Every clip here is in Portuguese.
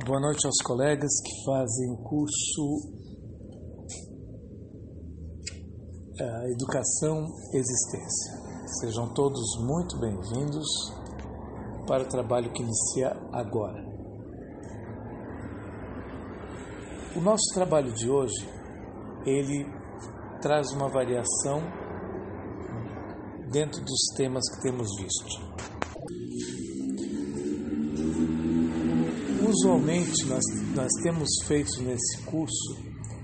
Boa noite aos colegas que fazem o curso Educação Existência. Sejam todos muito bem-vindos para o trabalho que inicia agora. O nosso trabalho de hoje, ele traz uma variação dentro dos temas que temos visto. Usualmente, nós temos feito nesse curso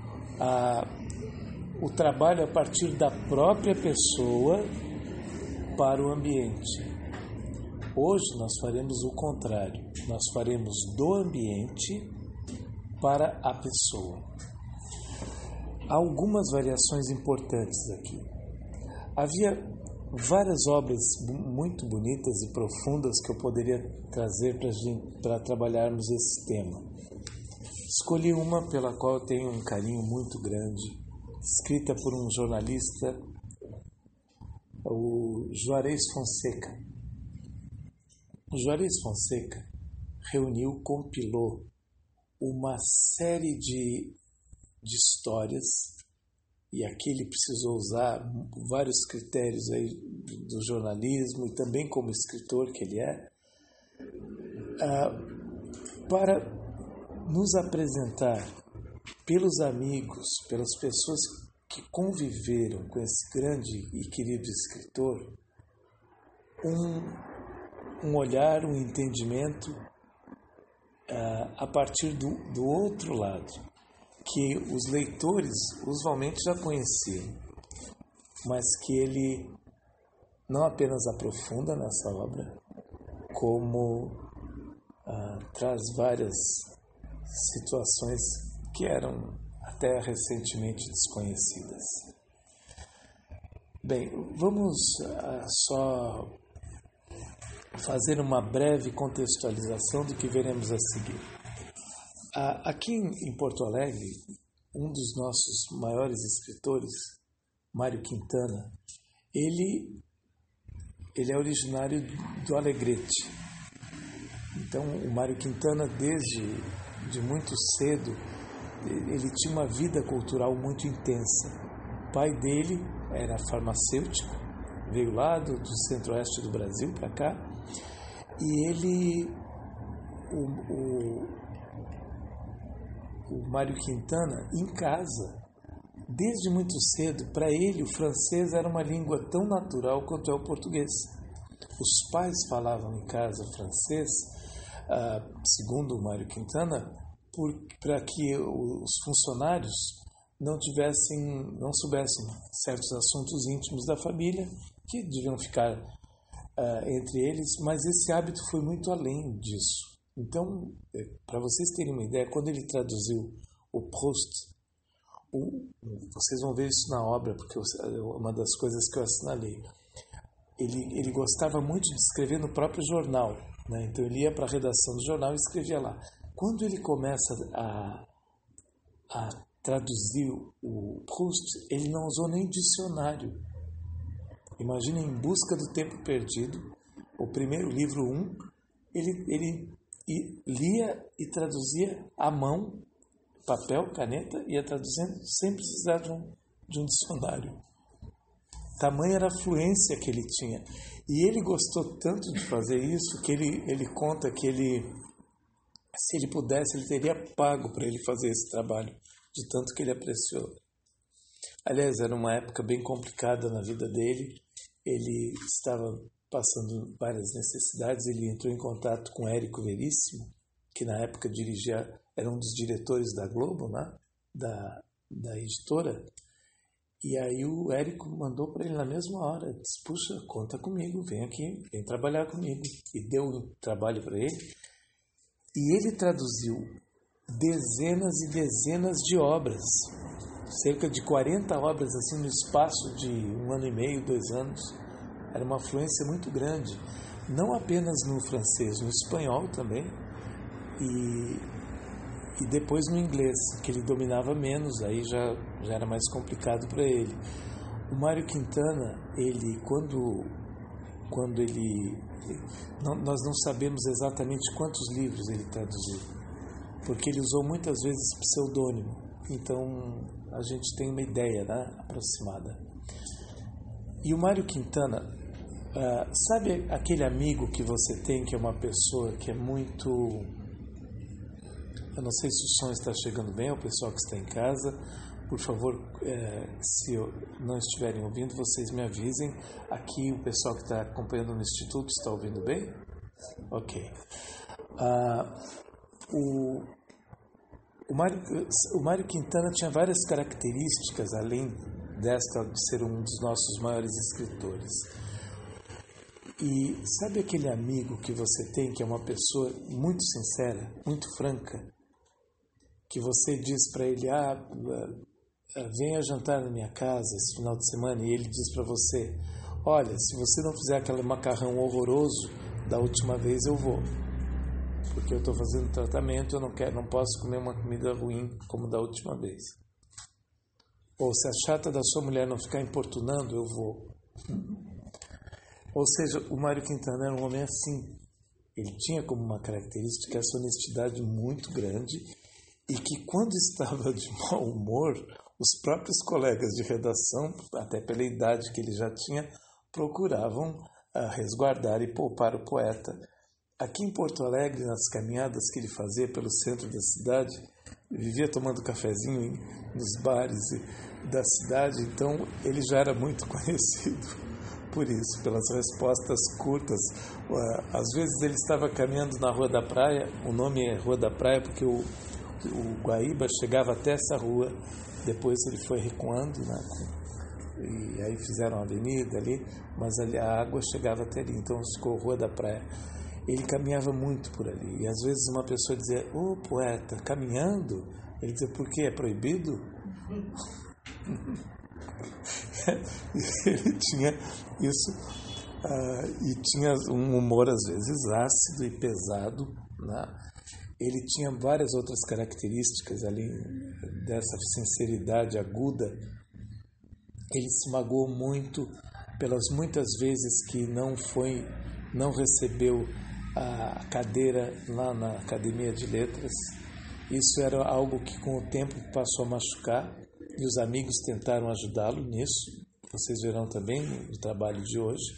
o trabalho a partir da própria pessoa para o ambiente. Hoje nós faremos o contrário. Nós faremos do ambiente para a pessoa. Há algumas variações importantes aqui. Havia várias obras muito bonitas e profundas que eu poderia trazer para trabalharmos esse tema. Escolhi uma pela qual eu tenho um carinho muito grande, escrita por um jornalista, o Juarez Fonseca. O Juarez Fonseca compilou uma série de histórias, e aqui ele precisou usar vários critérios aí do jornalismo e também como escritor que ele é, para nos apresentar pelos amigos, pelas pessoas que conviveram com esse grande e querido escritor, um olhar, um entendimento a partir do outro lado, que os leitores usualmente já conheciam, mas que ele não apenas aprofunda nessa obra, como traz várias situações que eram até recentemente desconhecidas. Bem, vamos só fazer uma breve contextualização do que veremos a seguir. Aqui em Porto Alegre, um dos nossos maiores escritores, Mário Quintana, ele é originário do Alegrete. Então, o Mário Quintana, desde muito cedo, ele tinha uma vida cultural muito intensa. O pai dele era farmacêutico, veio lá do centro-oeste do Brasil para cá, e ele, o Mário Quintana, em casa, desde muito cedo, para ele o francês era uma língua tão natural quanto é o português. Os pais falavam em casa francês, segundo o Mário Quintana, para que os funcionários não soubessem certos assuntos íntimos da família, que deviam ficar entre eles, mas esse hábito foi muito além disso. Então, para vocês terem uma ideia, quando ele traduziu o Proust, vocês vão ver isso na obra, porque é uma das coisas que eu assinalei. Ele gostava muito de escrever no próprio jornal, né? Então ele ia para a redação do jornal e escrevia lá. Quando ele começa a traduzir o Proust, ele não usou nem dicionário. Imagina, Em Busca do Tempo Perdido, o primeiro livro, ele lia e traduzia à mão, papel, caneta, ia traduzindo sem precisar de um dicionário. Tamanha era a fluência que ele tinha. E ele gostou tanto de fazer isso que ele conta que se ele pudesse, ele teria pago para ele fazer esse trabalho, de tanto que ele apreciou. Aliás, era uma época bem complicada na vida dele. Ele estava passando várias necessidades. Ele entrou em contato com Érico Veríssimo, que na época era um dos diretores da Globo, né? da editora. E aí o Érico mandou para ele na mesma hora, disse: puxa, conta comigo, vem aqui, vem trabalhar comigo. E deu um trabalho para ele. E ele traduziu dezenas e dezenas de obras, cerca de 40 obras assim no espaço de 1 ano e meio, 2 anos. Era uma afluência muito grande, não apenas no francês, no espanhol também, e depois no inglês, que ele dominava menos, aí já era mais complicado para ele. O Mário Quintana, quando ele... nós não sabemos exatamente quantos livros ele traduziu, porque ele usou muitas vezes pseudônimo. Então a gente tem uma ideia, né, aproximada. E o Mário Quintana, sabe aquele amigo que você tem, que é uma pessoa que é muito... Eu não sei se o som está chegando bem ao pessoal que está em casa. Por favor, se não estiverem ouvindo, vocês me avisem. Aqui o pessoal que está acompanhando no Instituto está ouvindo bem? Ok. O Mário Quintana tinha várias características, além desta de ser um dos nossos maiores escritores. E sabe aquele amigo que você tem, que é uma pessoa muito sincera, muito franca, que você diz para ele, venha jantar na minha casa esse final de semana, e ele diz para você, olha, se você não fizer aquele macarrão horroroso da última vez, eu vou, porque eu estou fazendo tratamento, eu não posso comer uma comida ruim como da última vez. Ou se a chata da sua mulher não ficar importunando, eu vou. Ou seja, o Mário Quintana era um homem assim. Ele tinha como uma característica essa honestidade muito grande, e que quando estava de mau humor, os próprios colegas de redação, até pela idade que ele já tinha, procuravam resguardar e poupar o poeta. Aqui em Porto Alegre, nas caminhadas que ele fazia pelo centro da cidade, vivia tomando cafezinho nos bares da cidade, então ele já era muito conhecido por isso, pelas respostas curtas. Às vezes ele estava caminhando na Rua da Praia, o nome é Rua da Praia porque o Guaíba chegava até essa rua, depois ele foi recuando, né? E aí fizeram a avenida ali, mas ali a água chegava até ali, então ficou Rua da Praia. Ele caminhava muito por ali, e às vezes uma pessoa dizia, poeta, caminhando? Ele dizia, por quê? É proibido? Ele tinha isso, e tinha um humor às vezes ácido e pesado, né? Ele tinha várias outras características, além dessa sinceridade aguda. Ele se magoou muito pelas muitas vezes que não recebeu a cadeira lá na Academia de Letras. Isso era algo que com o tempo passou a machucar, e os amigos tentaram ajudá-lo nisso. Vocês verão também no trabalho de hoje.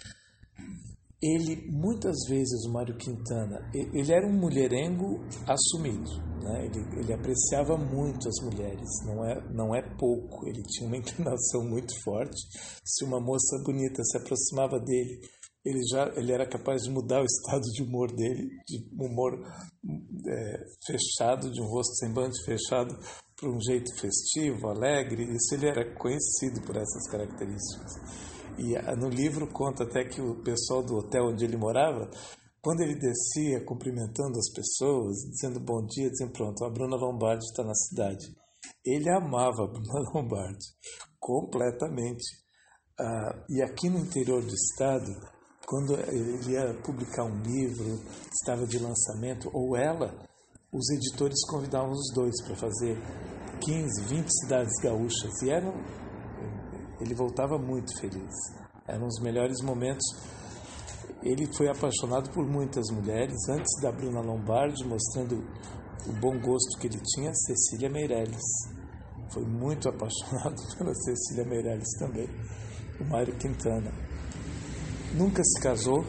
Ele, muitas vezes, o Mário Quintana, ele era um mulherengo assumido, né? Ele apreciava muito as mulheres, não é pouco. Ele tinha uma inclinação muito forte. Se uma moça bonita se aproximava dele, ele era capaz de mudar o estado de humor dele, de humor fechado, de um rosto semblante fechado, para um jeito festivo, alegre. Isso, ele era conhecido por essas características. E no livro conta até que o pessoal do hotel onde ele morava, quando ele descia cumprimentando as pessoas, dizendo bom dia, dizendo pronto, a Bruna Lombardi está na cidade. Ele amava a Bruna Lombardi completamente. E aqui no interior do estado, quando ele ia publicar um livro, estava de lançamento, ou ela, os editores convidavam os dois para fazer 15, 20 cidades gaúchas, e ele voltava muito feliz. Eram os melhores momentos. Ele foi apaixonado por muitas mulheres, antes da Bruna Lombardi, mostrando o bom gosto que ele tinha, Cecília Meirelles. Foi muito apaixonado pela Cecília Meirelles também, o Mário Quintana. Nunca se casou.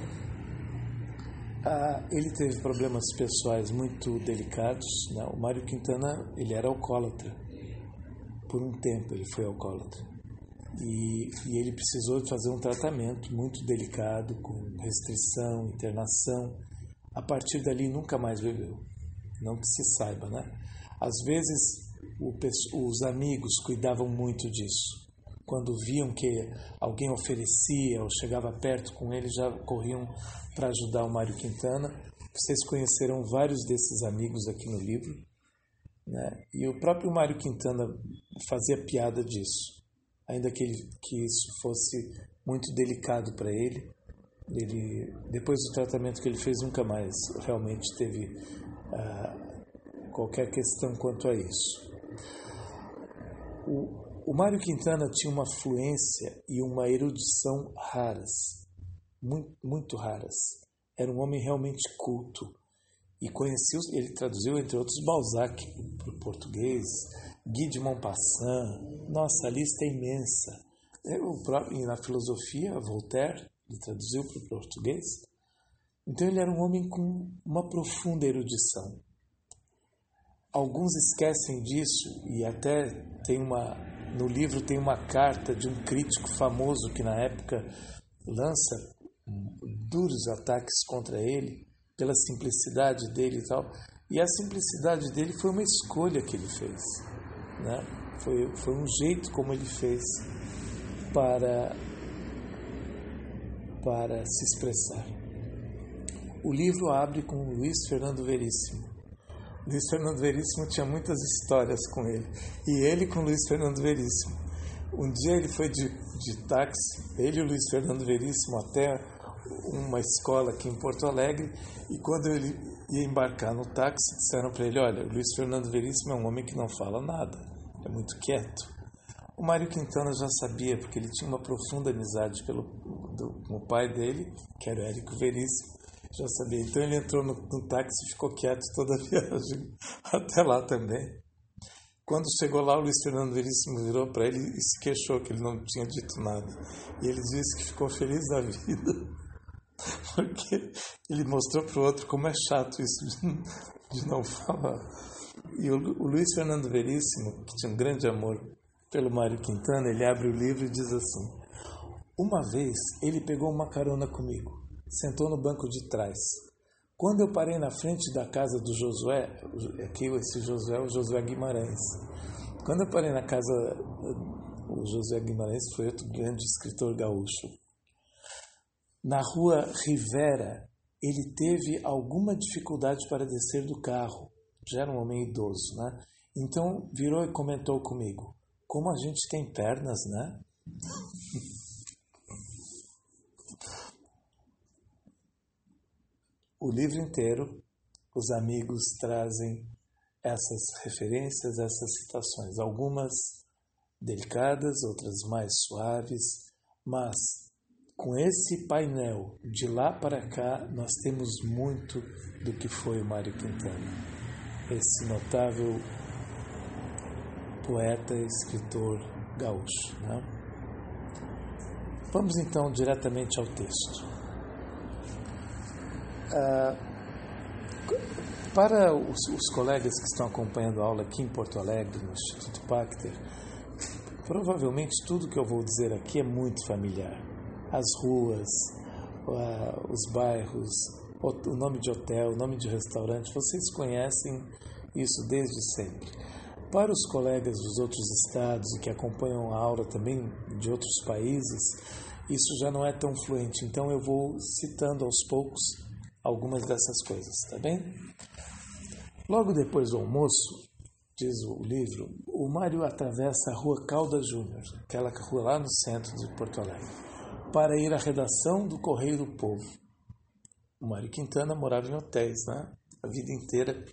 Ele teve problemas pessoais muito delicados, né? O Mário Quintana, ele era alcoólatra. Por um tempo ele foi alcoólatra. E ele precisou fazer um tratamento muito delicado, com restrição, internação. A partir dali nunca mais bebeu. Não que se saiba, né? Às vezes os amigos cuidavam muito disso. Quando viam que alguém oferecia ou chegava perto com ele, já corriam para ajudar o Mário Quintana. Vocês conheceram vários desses amigos aqui no livro, né? E o próprio Mário Quintana fazia piada disso. Ainda que isso fosse muito delicado para ele, depois do tratamento que ele fez, nunca mais realmente teve qualquer questão quanto a isso. O Mário Quintana tinha uma fluência e uma erudição raras, muito, muito raras. Era um homem realmente culto, e ele traduziu, entre outros, Balzac para o português, Guy de Maupassant, nossa, a lista é imensa. E na filosofia, Voltaire, ele traduziu para o português. Então ele era um homem com uma profunda erudição. Alguns esquecem disso, e até no livro tem uma carta de um crítico famoso que na época lança duros ataques contra ele, pela simplicidade dele e tal. E a simplicidade dele foi uma escolha que ele fez, né? Foi um jeito como ele fez para se expressar. O livro abre com Luiz Fernando Veríssimo. Luiz Fernando Veríssimo tinha muitas histórias com ele. E ele com Luiz Fernando Veríssimo. Um dia ele foi de táxi, ele e o Luiz Fernando Veríssimo, até uma escola aqui em Porto Alegre, e quando ele ia embarcar no táxi, disseram para ele: olha, o Luiz Fernando Veríssimo é um homem que não fala nada, é muito quieto. O Mário Quintana já sabia, porque ele tinha uma profunda amizade com o pai dele, que era o Érico Veríssimo, já sabia. Então ele entrou no táxi e ficou quieto toda a viagem, até lá também. Quando chegou lá, o Luiz Fernando Veríssimo virou para ele e se queixou que ele não tinha dito nada. E ele disse que ficou feliz da vida, porque ele mostrou para o outro como é chato isso de não falar. E o Luiz Fernando Veríssimo, que tinha um grande amor pelo Mário Quintana, ele abre o livro e diz assim: uma vez ele pegou uma carona comigo, sentou no banco de trás. Quando eu parei na frente da casa do Josué, aqui esse Josué é o Josué Guimarães. Quando eu parei na casa, o Josué Guimarães foi outro grande escritor gaúcho. Na rua Rivera, ele teve alguma dificuldade para descer do carro. Já era um homem idoso, né? Então virou e comentou comigo: como a gente tem pernas, né? O livro inteiro, os amigos trazem essas referências, essas citações, algumas delicadas, outras mais suaves, mas com esse painel de lá para cá, nós temos muito do que foi o Mário Quintana, esse notável poeta e escritor gaúcho, né? Vamos então diretamente ao texto. Para os colegas que estão acompanhando a aula aqui em Porto Alegre, no Instituto Pachter, provavelmente tudo que eu vou dizer aqui é muito familiar. As ruas, os bairros, o nome de hotel, o nome de restaurante, vocês conhecem isso desde sempre. Para os colegas dos outros estados e que acompanham a aula também de outros países, isso já não é tão fluente, então eu vou citando aos poucos algumas dessas coisas, tá bem? Logo depois do almoço, diz o livro, o Mário atravessa a rua Caldas Júnior, aquela rua lá no centro de Porto Alegre, para ir à redação do Correio do Povo. O Mário Quintana morava em hotéis, né? A vida inteira.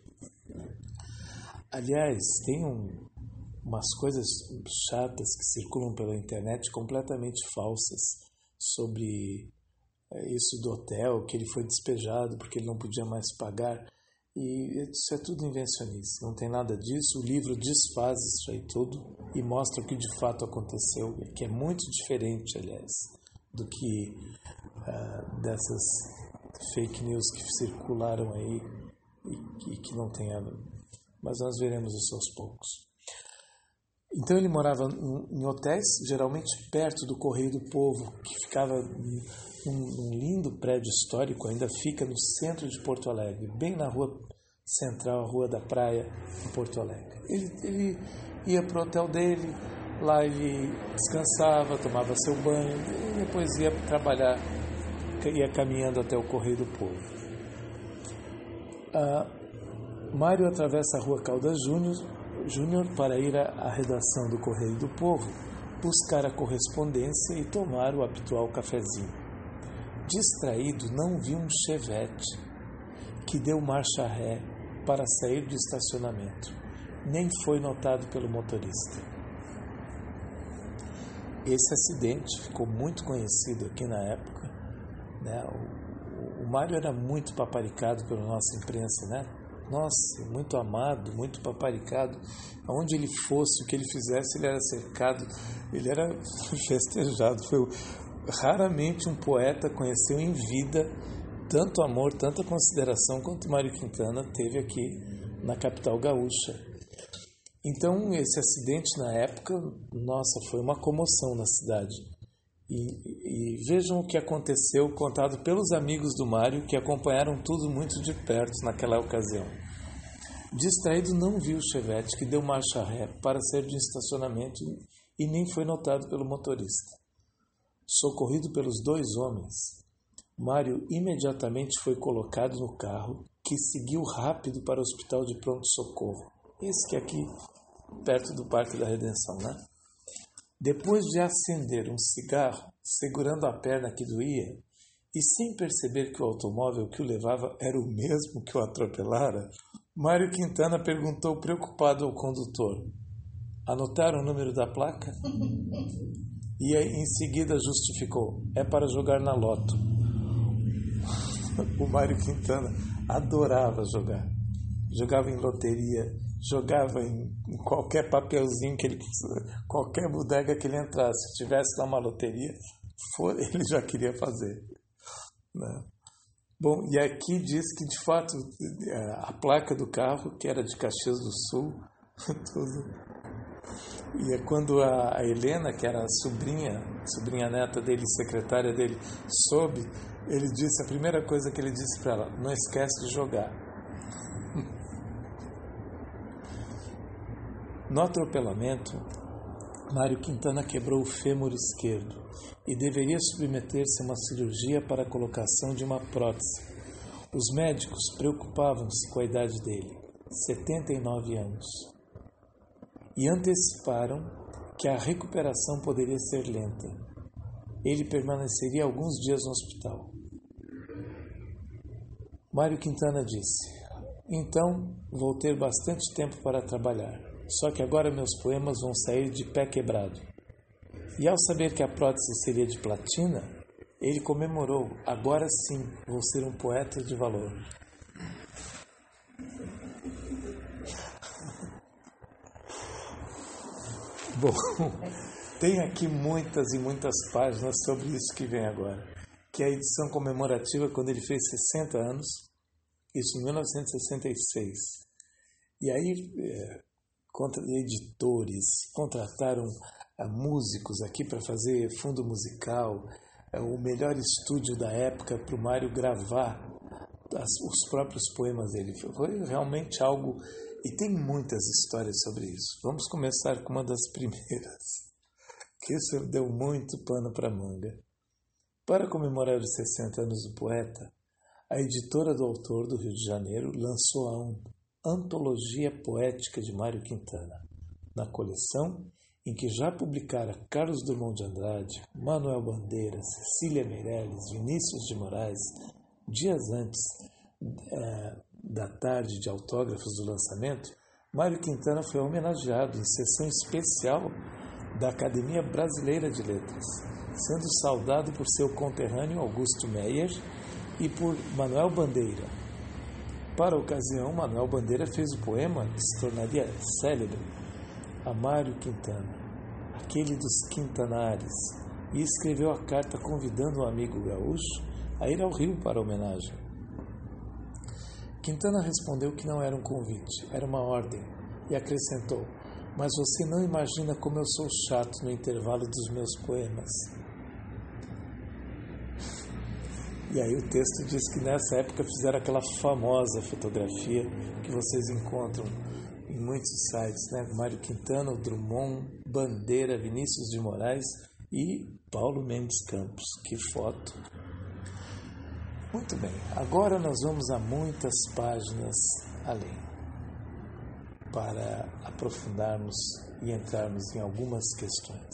Aliás, tem umas coisas chatas que circulam pela internet completamente falsas sobre isso do hotel, que ele foi despejado porque ele não podia mais pagar, e isso é tudo invencionice, não tem nada disso. O livro desfaz isso aí tudo e mostra o que de fato aconteceu, que é muito diferente, aliás, do que dessas fake news que circularam aí e que não tem a... Mas nós veremos isso aos poucos. Então ele morava em hotéis, geralmente perto do Correio do Povo, que ficava num lindo prédio histórico, ainda fica no centro de Porto Alegre, bem na rua central, a Rua da Praia, em Porto Alegre. Ele ia para o hotel dele, lá ele descansava, tomava seu banho, e depois ia trabalhar, ia caminhando até o Correio do Povo. Mário atravessa a Rua Caldas Júnior para ir à redação do Correio do Povo, buscar a correspondência e tomar o habitual cafezinho. Distraído, não viu um Chevette que deu marcha ré para sair do estacionamento, nem foi notado pelo motorista. Esse acidente ficou muito conhecido aqui na época, né? O Mário era muito paparicado pela nossa imprensa, né? Nossa, muito amado, muito paparicado. Aonde ele fosse, o que ele fizesse, ele era cercado, ele era festejado. Raramente um poeta conheceu em vida tanto amor, tanta consideração quanto Mário Quintana teve aqui na capital gaúcha. Então, esse acidente na época, nossa, foi uma comoção na cidade. E vejam o que aconteceu, contado pelos amigos do Mário, que acompanharam tudo muito de perto naquela ocasião. Distraído, não viu o Chevette, que deu marcha ré para sair de estacionamento e nem foi notado pelo motorista. Socorrido pelos dois homens, Mário imediatamente foi colocado no carro, que seguiu rápido para o hospital de pronto-socorro. Esse que é aqui, perto do Parque da Redenção, né? Depois de acender um cigarro, segurando a perna que doía, e sem perceber que o automóvel que o levava era o mesmo que o atropelara, Mário Quintana perguntou preocupado ao condutor: "Anotaram o número da placa?" E em seguida justificou: "É para jogar na loto." O Mário Quintana adorava jogar. Jogava em loteria, jogava em qualquer papelzinho que ele quisesse, qualquer bodega que ele entrasse. Se tivesse lá uma loteria, ele já queria fazer, né? Bom, e aqui diz que, de fato, a placa do carro, que era de Caxias do Sul, tudo. E é quando a Helena, que era a sobrinha neta dele, secretária dele, soube, ele disse, a primeira coisa que ele disse para ela: "Não esquece de jogar." No atropelamento, Mário Quintana quebrou o fêmur esquerdo e deveria submeter-se a uma cirurgia para a colocação de uma prótese. Os médicos preocupavam-se com a idade dele, 79 anos, e anteciparam que a recuperação poderia ser lenta. Ele permaneceria alguns dias no hospital. Mário Quintana disse: "Então vou ter bastante tempo para trabalhar, só que agora meus poemas vão sair de pé quebrado." E ao saber que a prótese seria de platina, ele comemorou: "Agora sim vou ser um poeta de valor." Bom, tem aqui muitas e muitas páginas sobre isso que vem agora, que é a edição comemorativa quando ele fez 60 anos, isso em 1966. E aí, editores contrataram músicos aqui para fazer fundo musical, o melhor estúdio da época para o Mário gravar os próprios poemas dele. Foi realmente algo, e tem muitas histórias sobre isso. Vamos começar com uma das primeiras, que isso deu muito pano para manga. Para comemorar os 60 anos do poeta, a editora do autor do Rio de Janeiro lançou a Antologia Poética de Mário Quintana, na coleção em que já publicara Carlos Drummond de Andrade, Manuel Bandeira, Cecília Meirelles, Vinícius de Moraes. Dias antes da tarde de autógrafos do lançamento, Mário Quintana foi homenageado em sessão especial da Academia Brasileira de Letras, sendo saudado por seu conterrâneo Augusto Meyer e por Manuel Bandeira. Para a ocasião, Manuel Bandeira fez o poema que se tornaria célebre, a Mário Quintana, aquele dos Quintanares, e escreveu a carta convidando o amigo gaúcho a ir ao Rio para a homenagem. Quintana respondeu que não era um convite, era uma ordem, e acrescentou: "Mas você não imagina como eu sou chato no intervalo dos meus poemas." E aí o texto diz que nessa época fizeram aquela famosa fotografia que vocês encontram em muitos sites, né? Mário Quintana, Drummond, Bandeira, Vinícius de Moraes e Paulo Mendes Campos. Que foto! Muito bem, agora nós vamos a muitas páginas além, para aprofundarmos e entrarmos em algumas questões.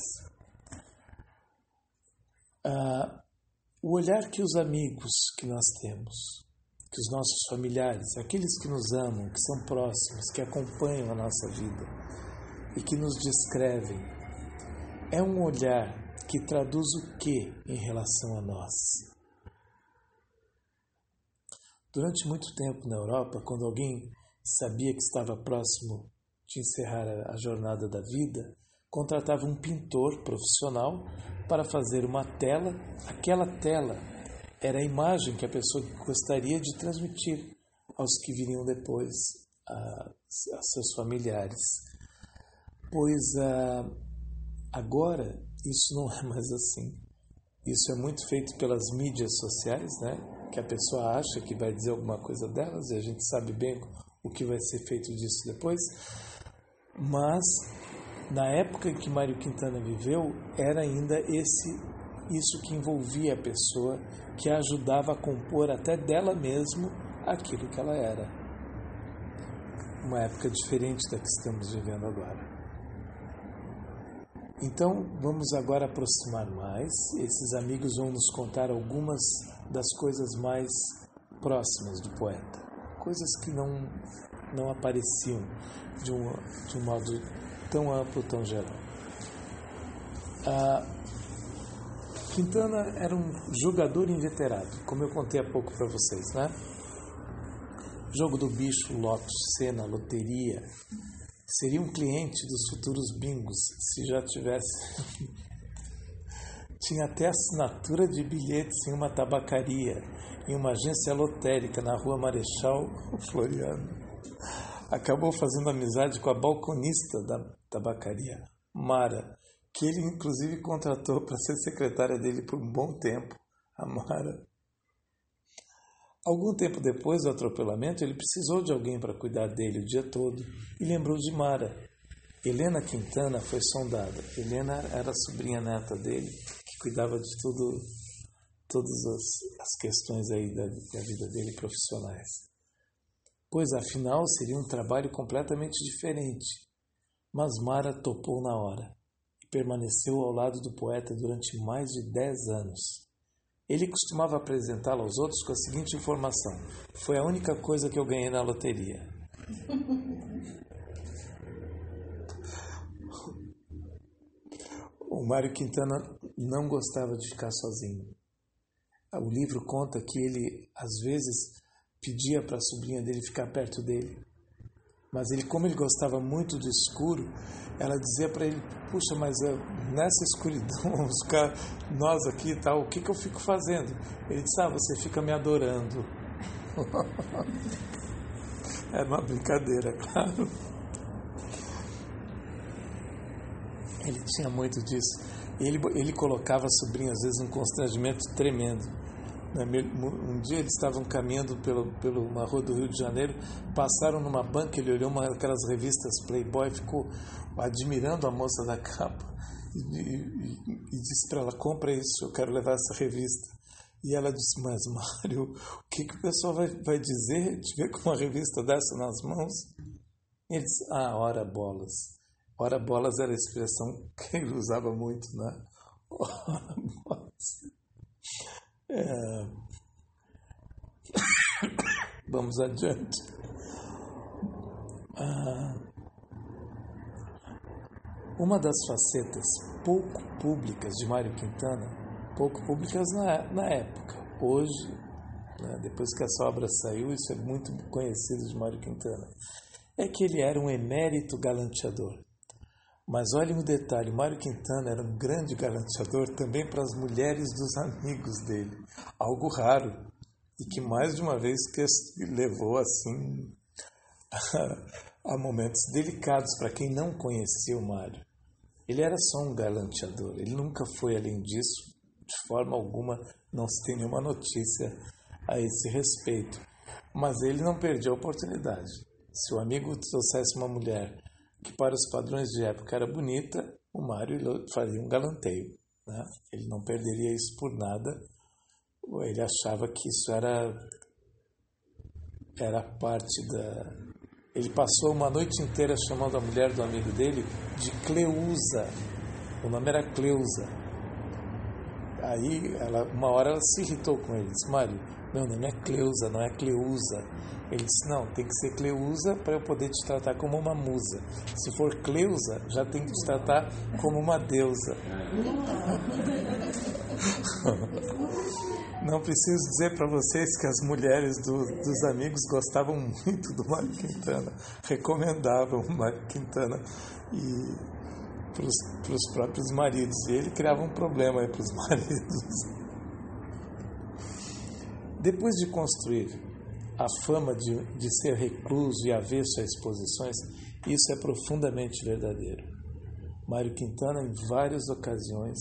O olhar que os amigos que nós temos, que os nossos familiares, aqueles que nos amam, que são próximos, que acompanham a nossa vida e que nos descrevem, é um olhar que traduz o que em relação a nós? Durante muito tempo na Europa, quando alguém sabia que estava próximo de encerrar a jornada da vida, contratava um pintor profissional para fazer uma tela. Aquela tela era a imagem que a pessoa gostaria de transmitir aos que viriam depois, a seus familiares. Pois agora isso não é mais assim. Isso é muito feito pelas mídias sociais, né? Que a pessoa acha que vai dizer alguma coisa delas e a gente sabe bem o que vai ser feito disso depois. Mas na época em que Mário Quintana viveu, era ainda isso que envolvia a pessoa, que a ajudava a compor até dela mesma aquilo que ela era. Uma época diferente da que estamos vivendo agora. Então, vamos agora aproximar mais. Esses amigos vão nos contar algumas das coisas mais próximas do poeta. Coisas que não apareciam de um modo tão amplo, tão geral. Quintana era um jogador inveterado, como eu contei há pouco para vocês, né? Jogo do bicho, loto, cena, loteria. Seria um cliente dos futuros bingos, se já tivesse. Tinha até assinatura de bilhetes em uma tabacaria, em uma agência lotérica na rua Marechal Floriano. Acabou fazendo amizade com a balconista da tabacaria, Mara, que ele inclusive contratou para ser secretária dele por um bom tempo, a Mara. Algum tempo depois do atropelamento, ele precisou de alguém para cuidar dele o dia todo e lembrou de Mara. Helena Quintana foi sondada. Helena era a sobrinha neta dele, que cuidava de todas as questões aí da vida dele profissionais. Pois, afinal, seria um trabalho completamente diferente. Mas Mara topou na hora e permaneceu ao lado do poeta durante mais de 10 anos. Ele costumava apresentá-la aos outros com a seguinte informação: foi a única coisa que eu ganhei na loteria. O Mário Quintana não gostava de ficar sozinho. O livro conta que ele, às vezes, pedia para a sobrinha dele ficar perto dele. Mas ele, como ele gostava muito do escuro, ela dizia para ele: puxa, mas nessa escuridão, vamos ficar nós aqui e tal, o que eu fico fazendo? Ele disse: você fica me adorando. Era uma brincadeira, claro. Ele tinha muito disso. Ele colocava a sobrinha, às vezes, num constrangimento tremendo. Um dia eles estavam caminhando pela uma rua do Rio de Janeiro, passaram numa banca, ele olhou uma daquelas revistas Playboy, ficou admirando a moça da capa e disse para ela: compra isso, eu quero levar essa revista. E ela disse: mas Mário, o que o pessoal vai dizer de ver com uma revista dessa nas mãos? E ele disse: ora bolas. Ora bolas era a expressão que ele usava muito, né? Ora bolas. Vamos adiante. Uma das facetas pouco públicas de Mário Quintana, pouco públicas na época, hoje, né, depois que essa obra saiu, isso é muito conhecido de Mário Quintana, é que ele era um emérito galanteador. Mas olhem o detalhe, Mário Quintana era um grande galanteador também para as mulheres dos amigos dele. Algo raro e que mais de uma vez levou assim a momentos delicados para quem não conhecia o Mário. Ele era só um galanteador, ele nunca foi além disso, de forma alguma não se tem nenhuma notícia a esse respeito. Mas ele não perdia a oportunidade. Se o amigo trouxesse uma mulher que para os padrões de época era bonita, o Mário faria um galanteio, né? Ele não perderia isso por nada. Ele achava que isso era parte da... Ele passou uma noite inteira chamando a mulher do amigo dele de Cleusa. O nome era Cleusa. Aí, uma hora ela se irritou com ele. Disse: Mário, meu nome é Cleusa, não é Cleusa. Ele disse: não, tem que ser Cleusa para eu poder te tratar como uma musa. Se for Cleusa, já tem que te tratar como uma deusa. Não preciso dizer para vocês que as mulheres dos amigos gostavam muito do Mário Quintana, recomendavam o Mário Quintana para os próprios maridos, e ele criava um problema para os maridos. Depois de construir a fama de ser recluso e avesso a exposições, isso é profundamente verdadeiro. Mário Quintana, em várias ocasiões,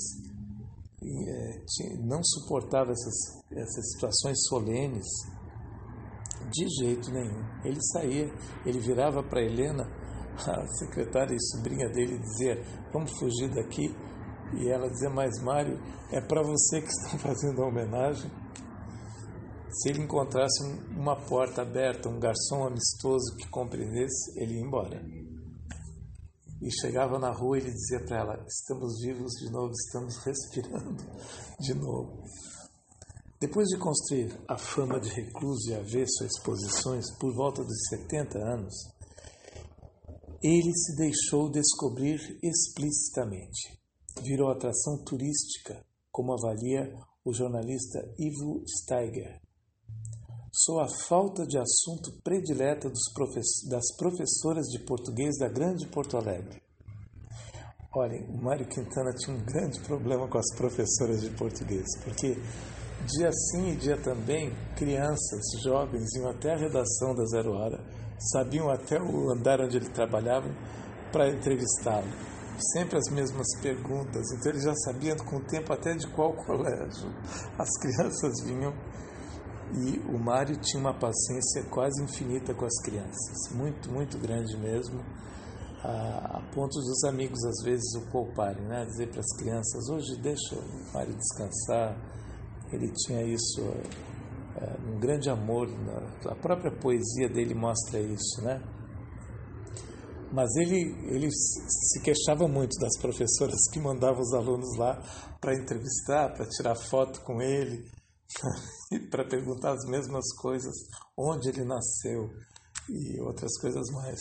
não suportava essas situações solenes de jeito nenhum. Ele saía, ele virava para Helena, a secretária e sobrinha dele, e dizia: vamos fugir daqui. E ela dizia: mas Mário, é para você que estão fazendo a homenagem. Se ele encontrasse uma porta aberta, um garçom amistoso que compreendesse, ele ia embora. E chegava na rua e ele dizia para ela: estamos vivos de novo, estamos respirando de novo. Depois de construir a fama de recluso e avesso a exposições por volta dos 70 anos, ele se deixou descobrir explicitamente. Virou atração turística, como avalia o jornalista Ivo Steiger. Sou a falta de assunto predileta das professoras de português da Grande Porto Alegre. Olhem, o Mário Quintana tinha um grande problema com as professoras de português, porque dia sim e dia também, crianças, jovens iam até a redação da Zero Hora, sabiam até o andar onde ele trabalhava para entrevistá-lo. Sempre as mesmas perguntas, então ele já sabia com o tempo até de qual colégio as crianças vinham. E o Mário tinha uma paciência quase infinita com as crianças, muito, muito grande mesmo, a ponto dos amigos às vezes o pouparem, né? Dizer para as crianças: hoje deixa o Mário descansar. Ele tinha isso, um grande amor, a própria poesia dele mostra isso, né? Mas ele se queixava muito das professoras que mandavam os alunos lá para entrevistar, para tirar foto com ele, para perguntar as mesmas coisas, onde ele nasceu e outras coisas mais.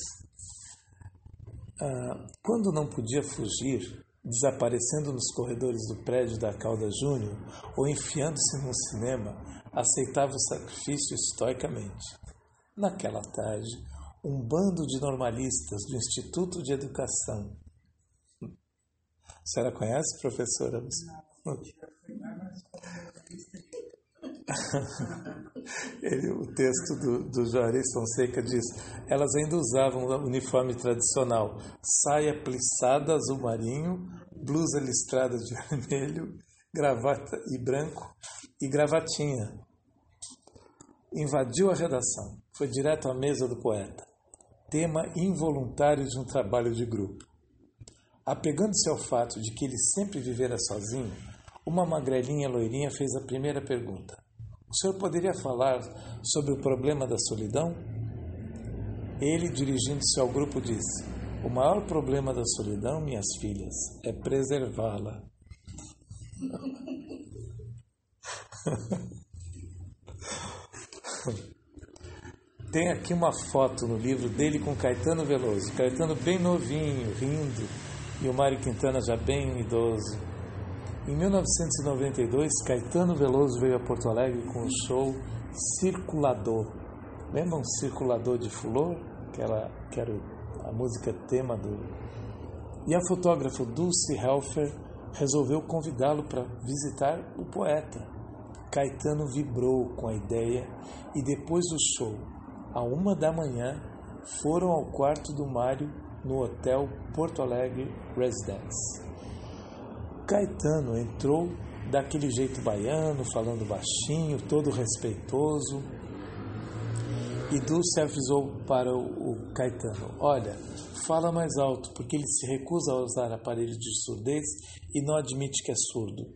Quando não podia fugir, desaparecendo nos corredores do prédio da Calda Júnior ou enfiando-se num cinema, aceitava o sacrifício estoicamente. Naquela tarde, um bando de normalistas do Instituto de Educação. A senhora conhece, professora? Não. O texto do Juarez Fonseca diz: elas ainda usavam o uniforme tradicional, saia plissada azul marinho, blusa listrada de vermelho, gravata e branco e gravatinha. Invadiu a redação, foi direto à mesa do poeta, tema involuntário de um trabalho de grupo. Apegando-se ao fato de que ele sempre vivera sozinho, uma magrelinha loirinha fez a primeira pergunta: o senhor poderia falar sobre o problema da solidão? Ele, dirigindo-se ao grupo, disse: o maior problema da solidão, minhas filhas, é preservá-la. Tem aqui uma foto no livro dele com Caetano Veloso. Caetano bem novinho, rindo, e o Mário Quintana já bem idoso. Em 1992, Caetano Veloso veio a Porto Alegre com o show Circulador. Lembram Circulador de Flor? Que era a música tema do... E a fotógrafa Dulce Helfer resolveu convidá-lo para visitar o poeta. Caetano vibrou com a ideia e depois do show, à 1 da manhã, foram ao quarto do Mário no Hotel Porto Alegre Residence. Caetano entrou daquele jeito baiano, falando baixinho, todo respeitoso, e Dulce avisou para o Caetano: olha, fala mais alto, porque ele se recusa a usar aparelho de surdez e não admite que é surdo.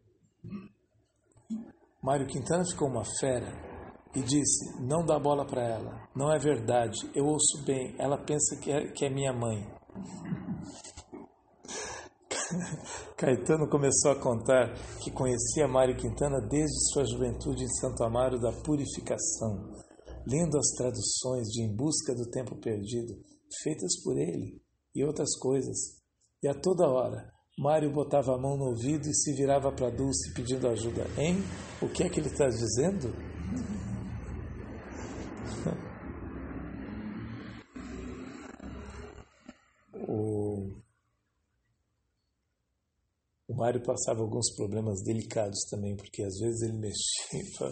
Mário Quintana ficou uma fera e disse: não dá bola para ela, não é verdade, eu ouço bem, ela pensa que é minha mãe. Caetano começou a contar que conhecia Mário Quintana desde sua juventude em Santo Amaro da Purificação, lendo as traduções de Em Busca do Tempo Perdido, feitas por ele, e outras coisas. E a toda hora, Mário botava a mão no ouvido e se virava para Dulce pedindo ajuda. Hein? O que é que ele está dizendo? O Mário passava alguns problemas delicados também, porque às vezes ele mexia,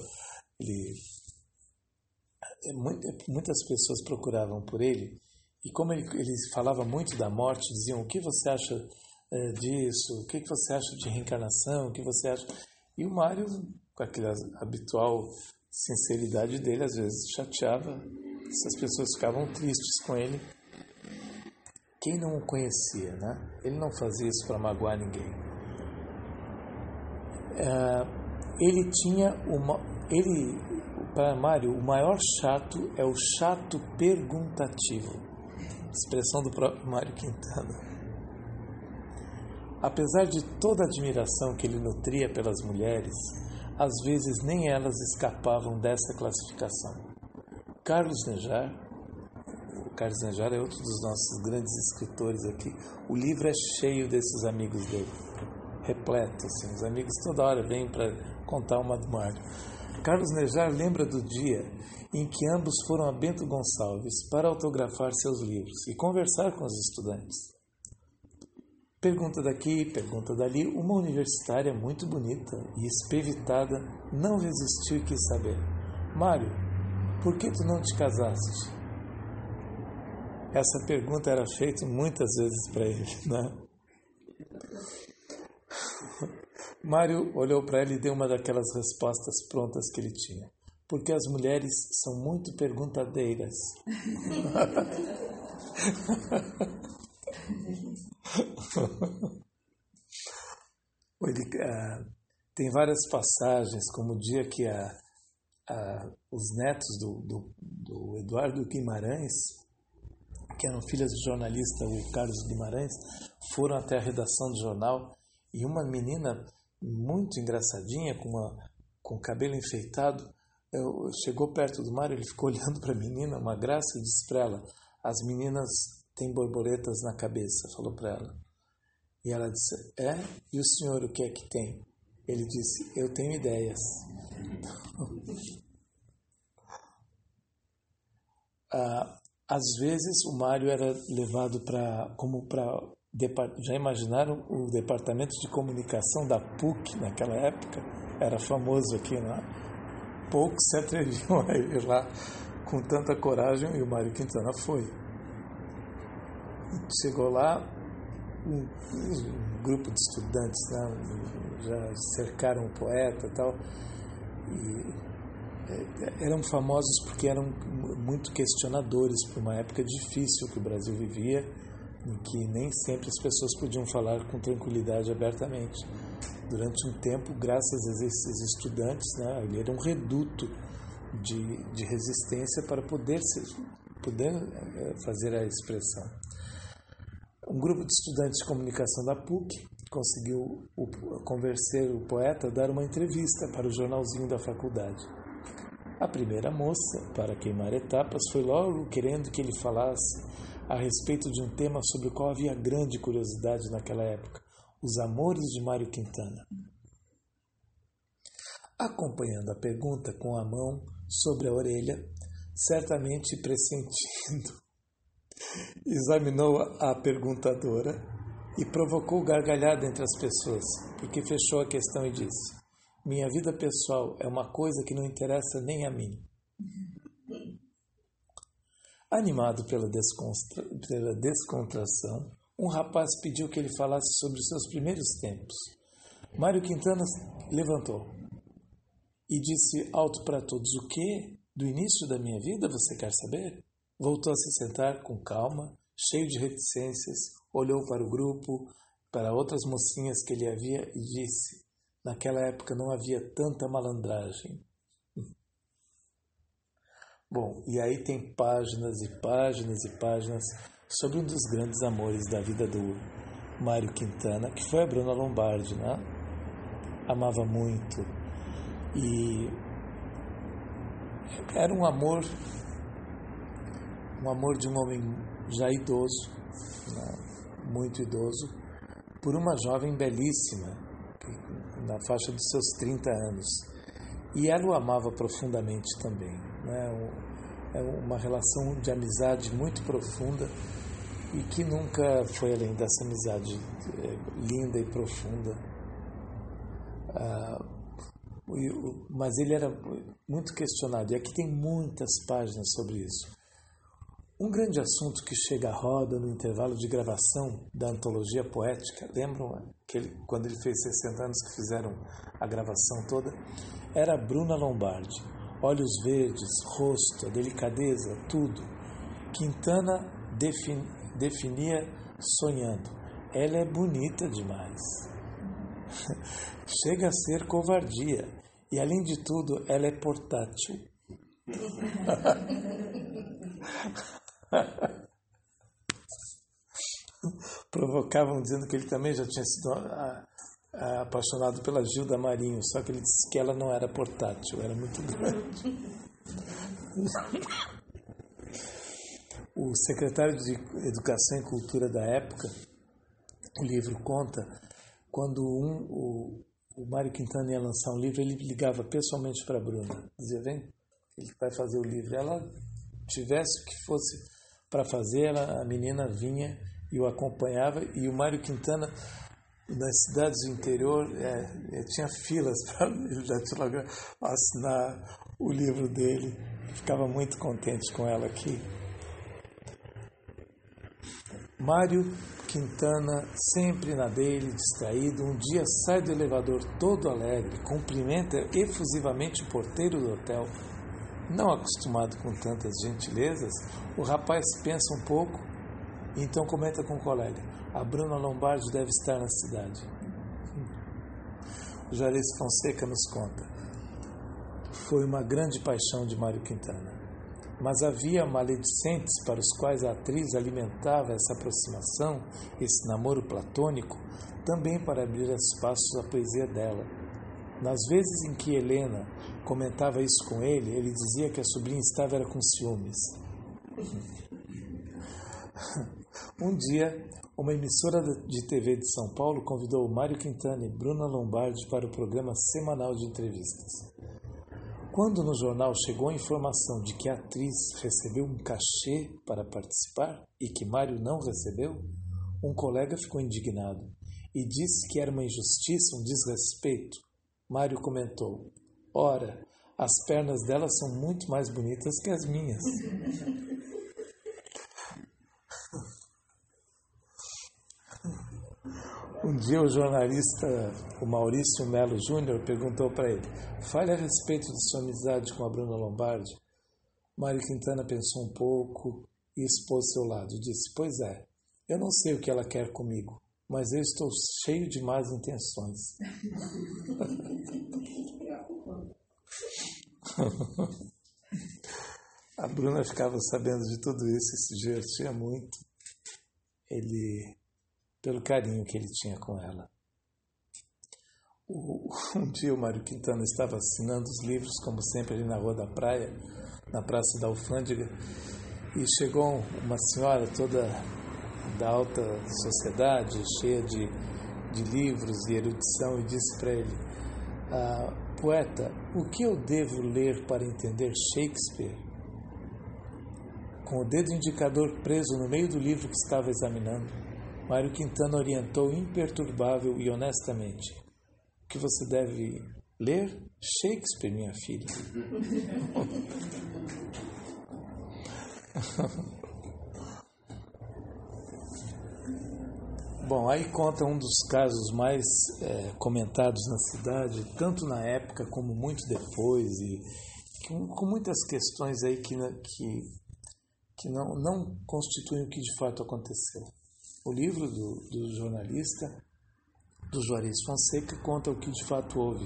muitas pessoas procuravam por ele, e como ele falava muito da morte, diziam: o que você acha disso? O que você acha de reencarnação? O que você acha? E o Mário, com aquela habitual sinceridade dele, às vezes chateava, essas pessoas ficavam tristes com ele. Quem não o conhecia, né? Ele não fazia isso para magoar ninguém. Ele tinha para Mário, o maior chato é o chato perguntativo, expressão do próprio Mário Quintana. Apesar de toda a admiração que ele nutria pelas mulheres, às vezes nem elas escapavam dessa classificação. Carlos Nejar é outro dos nossos grandes escritores aqui. O livro é cheio desses amigos dele, repleto, assim. Os amigos toda hora vêm para contar uma do Mário. Carlos Nejar lembra do dia em que ambos foram a Bento Gonçalves para autografar seus livros e conversar com os estudantes. Pergunta daqui, pergunta dali, uma universitária muito bonita e espevitada não resistiu e quis saber: Mário, por que tu não te casaste? Essa pergunta era feita muitas vezes para ele, né? Mário olhou para ela e deu uma daquelas respostas prontas que ele tinha: porque as mulheres são muito perguntadeiras. Tem várias passagens, como o dia que os netos do Eduardo Guimarães, que eram filhas do jornalista o Carlos Guimarães, foram até a redação do jornal, e uma menina muito engraçadinha, com o cabelo enfeitado, chegou perto do Mário, ele ficou olhando para a menina, uma graça, e disse para ela: as meninas têm borboletas na cabeça, falou para ela. E ela disse: e o senhor o que é que tem? Ele disse: eu tenho ideias. Às vezes o Mário era levado para já imaginaram o departamento de comunicação da PUC naquela época? Era famoso aqui, né? Poucos se atreviam a ir lá com tanta coragem, e o Mário Quintana foi. Chegou lá, um grupo de estudantes, né, já cercaram o poeta e tal, e eram famosos porque eram muito questionadores para uma época difícil que o Brasil vivia, em que nem sempre as pessoas podiam falar com tranquilidade abertamente. Durante um tempo, graças a esses estudantes, né, ele era um reduto de resistência para poder fazer a expressão. Um grupo de estudantes de comunicação da PUC conseguiu convencer o poeta a dar uma entrevista para o jornalzinho da faculdade. A primeira moça, para queimar etapas, foi logo querendo que ele falasse a respeito de um tema sobre o qual havia grande curiosidade naquela época: os amores de Mário Quintana. Acompanhando a pergunta com a mão sobre a orelha, certamente pressentindo, examinou a perguntadora e provocou gargalhada entre as pessoas, porque fechou a questão e disse: minha vida pessoal é uma coisa que não interessa nem a mim. Animado pela descontração, um rapaz pediu que ele falasse sobre os seus primeiros tempos. Mário Quintana levantou e disse alto para todos: o quê? Do início da minha vida você quer saber? Voltou a se sentar com calma, cheio de reticências, olhou para o grupo, para outras mocinhas que ele havia e disse: naquela época não havia tanta malandragem. Bom, e aí tem páginas e páginas e páginas sobre um dos grandes amores da vida do Mário Quintana, que foi a Bruna Lombardi, né? Amava muito. E era um amor de um homem já idoso, né? Muito idoso, por uma jovem belíssima, na faixa dos seus 30 anos. E ela o amava profundamente também. Né? É uma relação de amizade muito profunda e que nunca foi além dessa amizade linda e profunda. Mas ele era muito questionado, e aqui tem muitas páginas sobre isso. Um grande assunto que chega à roda no intervalo de gravação da antologia poética, lembram quando ele fez 60 anos que fizeram a gravação toda? Era a Bruna Lombardi. Olhos verdes, rosto, a delicadeza, tudo. Quintana definia sonhando. Ela é bonita demais. Chega a ser covardia. E, além de tudo, ela é portátil. Provocavam dizendo que ele também já tinha sido apaixonado pela Gilda Marinho, só que ele disse que ela não era portátil, era muito grande. O secretário de Educação e Cultura da época, o livro conta, quando o Mário Quintana ia lançar um livro, ele ligava pessoalmente para a Bruna, dizia, vem, ele vai fazer o livro. Ela tivesse o que fosse para fazer, a menina vinha e o acompanhava, e o Mário Quintana, nas cidades do interior, tinha filas para ele assinar o livro dele. Ficava muito contente com ela aqui. Mário Quintana, sempre na dele, distraído, um dia sai do elevador todo alegre, cumprimenta efusivamente o porteiro do hotel. Não acostumado com tantas gentilezas, o rapaz pensa um pouco e então comenta com o colega: a Bruna Lombardi deve estar na cidade. O Juarez Fonseca nos conta: foi uma grande paixão de Mário Quintana. Mas havia maledicentes para os quais a atriz alimentava essa aproximação, esse namoro platônico, também para abrir espaços à poesia dela. Nas vezes em que Helena comentava isso com ele dizia que a sobrinha estava com ciúmes. Um dia, uma emissora de TV de São Paulo convidou Mário Quintana e Bruna Lombardi para o programa semanal de entrevistas. Quando no jornal chegou a informação de que a atriz recebeu um cachê para participar e que Mário não recebeu, um colega ficou indignado e disse que era uma injustiça, um desrespeito. Mário comentou: ora, as pernas dela são muito mais bonitas que as minhas. Um dia o jornalista, o Maurício Melo Júnior, perguntou para ele: fale a respeito de sua amizade com a Bruna Lombardi. Mário Quintana pensou um pouco e expôs seu lado. Disse: pois é, eu não sei o que ela quer comigo, mas eu estou cheio de más intenções. A Bruna ficava sabendo de tudo isso e se divertia muito. Pelo carinho que ele tinha com ela. Um dia o Mário Quintana estava assinando os livros, como sempre, ali na Rua da Praia, na Praça da Alfândega, e chegou uma senhora toda da alta sociedade, cheia de livros e erudição, e disse para ele: poeta, o que eu devo ler para entender Shakespeare? Com o dedo indicador preso no meio do livro que estava examinando, Mário Quintana orientou imperturbável e honestamente: o que você deve ler? Shakespeare, minha filha. Bom, aí conta um dos casos mais comentados na cidade, tanto na época como muito depois, e com muitas questões aí que não constituem o que de fato aconteceu. O livro do jornalista, do Juarez Fonseca, conta o que de fato houve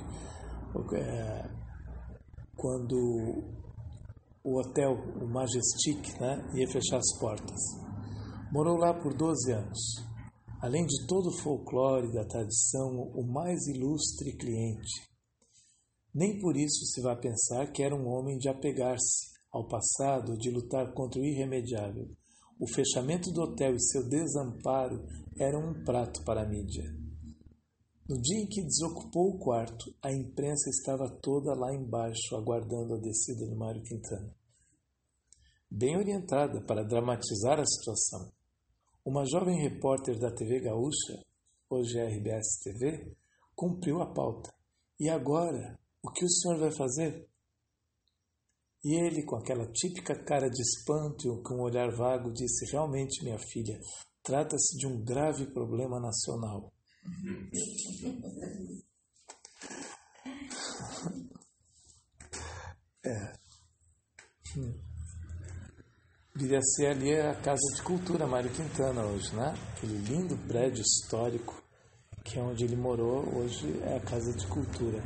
quando o hotel, o Majestic, ia fechar as portas. Morou lá por 12 anos. Além de todo o folclore da tradição, o mais ilustre cliente. Nem por isso se vai pensar que era um homem de apegar-se ao passado, de lutar contra o irremediável. O fechamento do hotel e seu desamparo eram um prato para a mídia. No dia em que desocupou o quarto, a imprensa estava toda lá embaixo, aguardando a descida do Mário Quintana. Bem orientada para dramatizar a situação, uma jovem repórter da TV Gaúcha, hoje é a RBS TV, cumpriu a pauta. E agora, o que o senhor vai fazer? E ele, com aquela típica cara de espanto e com um olhar vago, disse: realmente, minha filha, trata-se de um grave problema nacional. Devia ser ali a Casa de Cultura Mário Quintana hoje, né? Aquele lindo prédio histórico que é onde ele morou, hoje é a Casa de Cultura.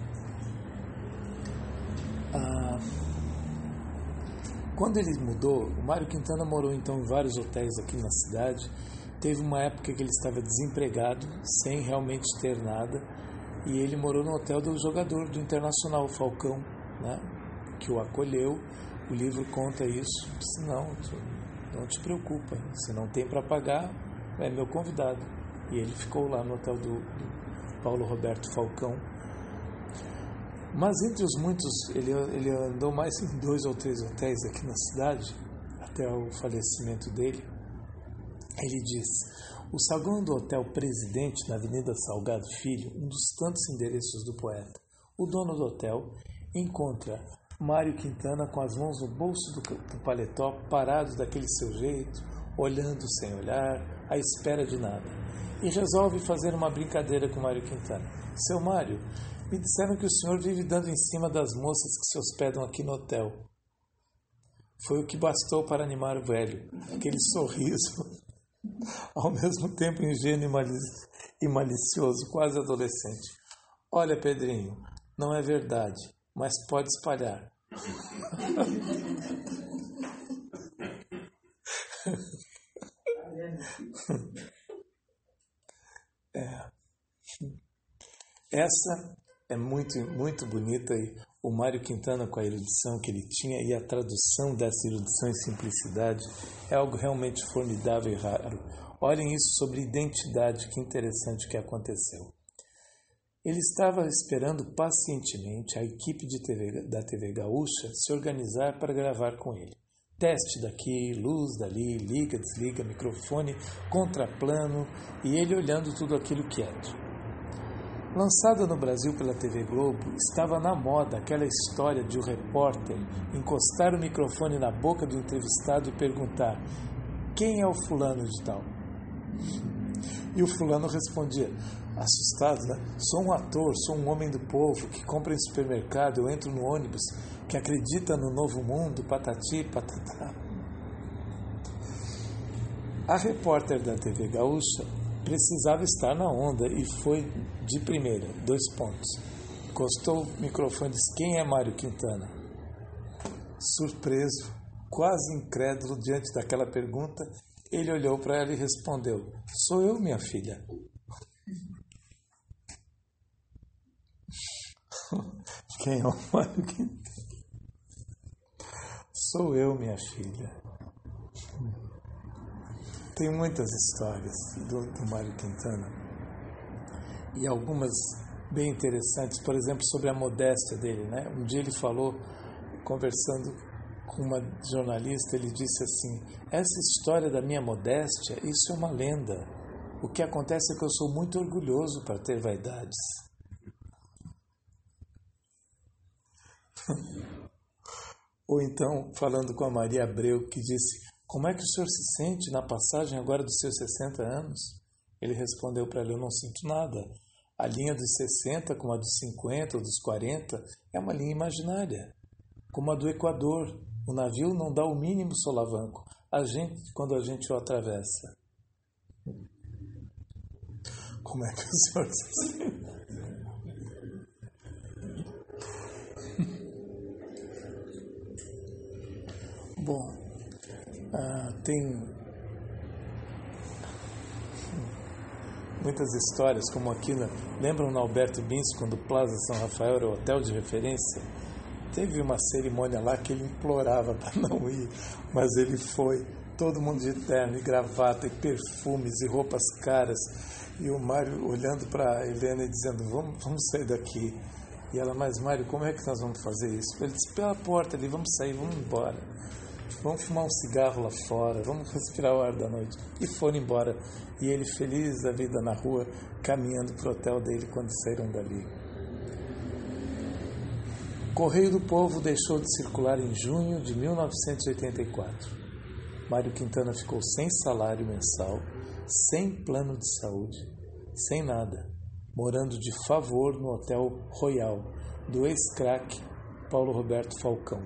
Quando ele mudou, o Mário Quintana morou então em vários hotéis aqui na cidade. Teve uma época que ele estava desempregado, sem realmente ter nada, e ele morou no hotel do jogador do Internacional, o Falcão, né? Que o acolheu. O livro conta isso. Disse: não te preocupa, se não tem para pagar, é meu convidado. E ele ficou lá no hotel do Paulo Roberto Falcão. Mas entre os muitos, ele andou mais em 2 ou 3 hotéis aqui na cidade, até o falecimento dele. Ele diz: o saguão do Hotel Presidente, na Avenida Salgado Filho, um dos tantos endereços do poeta. O dono do hotel encontra Mário Quintana com as mãos no bolso do paletó, parado daquele seu jeito, olhando sem olhar, à espera de nada. E resolve fazer uma brincadeira com Mário Quintana. Seu Mário, me disseram que o senhor vive dando em cima das moças que se hospedam aqui no hotel. Foi o que bastou para animar o velho. Aquele sorriso, ao mesmo tempo ingênuo e malicioso, quase adolescente. Olha, Pedrinho, não é verdade, mas pode espalhar. Essa é muito, muito bonita, e o Mário Quintana, com a erudição que ele tinha e a tradução dessa erudição e simplicidade, é algo realmente formidável e raro. Olhem isso sobre identidade, que interessante que aconteceu. Ele estava esperando pacientemente a equipe da TV Gaúcha se organizar para gravar com ele. Teste daqui, luz dali, liga, desliga, microfone, contraplano, e ele olhando tudo aquilo quieto. Lançada no Brasil pela TV Globo, estava na moda aquela história de o repórter encostar o microfone na boca do entrevistado e perguntar: quem é o fulano de tal? E o fulano respondia, assustado, né? Sou um ator, sou um homem do povo que compra em supermercado, eu entro no ônibus, que acredita no novo mundo, patati, patatá. A repórter da TV Gaúcha precisava estar na onda e foi de primeira, 2 pontos. Encostou o microfone e disse: quem é Mário Quintana? Surpreso, quase incrédulo diante daquela pergunta, ele olhou para ela e respondeu: sou eu, minha filha. Quem é o Mário Quintana? Sou eu, minha filha. Tem muitas histórias do Mário Quintana e algumas bem interessantes, por exemplo, sobre a modéstia dele, né? Um dia ele falou, conversando com uma jornalista, ele disse assim: essa história da minha modéstia, isso é uma lenda. O que acontece é que eu sou muito orgulhoso para ter vaidades. Ou então, falando com a Maria Abreu, que disse: como é que o senhor se sente na passagem agora dos seus 60 anos? Ele respondeu para ela: eu não sinto nada. A linha dos 60, como a dos 50 ou dos 40, é uma linha imaginária. Como a do Equador, o navio não dá o mínimo solavanco quando a gente o atravessa. Como é que o senhor se sente? Bom, tem muitas histórias, como aqui, lembram no Alberto Bins, quando o Plaza São Rafael era o hotel de referência? Teve uma cerimônia lá que ele implorava para não ir, mas ele foi. todo mundo de terno e gravata e perfumes e roupas caras, e o Mário olhando para a Helena e dizendo, vamos sair daqui. E ela, mas Mário, como é que nós vamos fazer isso? Ele disse, pela porta ali, vamos sair, vamos embora. Vamos fumar um cigarro lá fora, vamos respirar o ar da noite. E foram embora. E ele feliz da vida na rua, caminhando para o hotel dele quando saíram dali. Correio do Povo deixou de circular em junho de 1984. Mário Quintana ficou sem salário mensal, sem plano de saúde, sem nada, morando de favor no Hotel Royal, do ex-craque Paulo Roberto Falcão.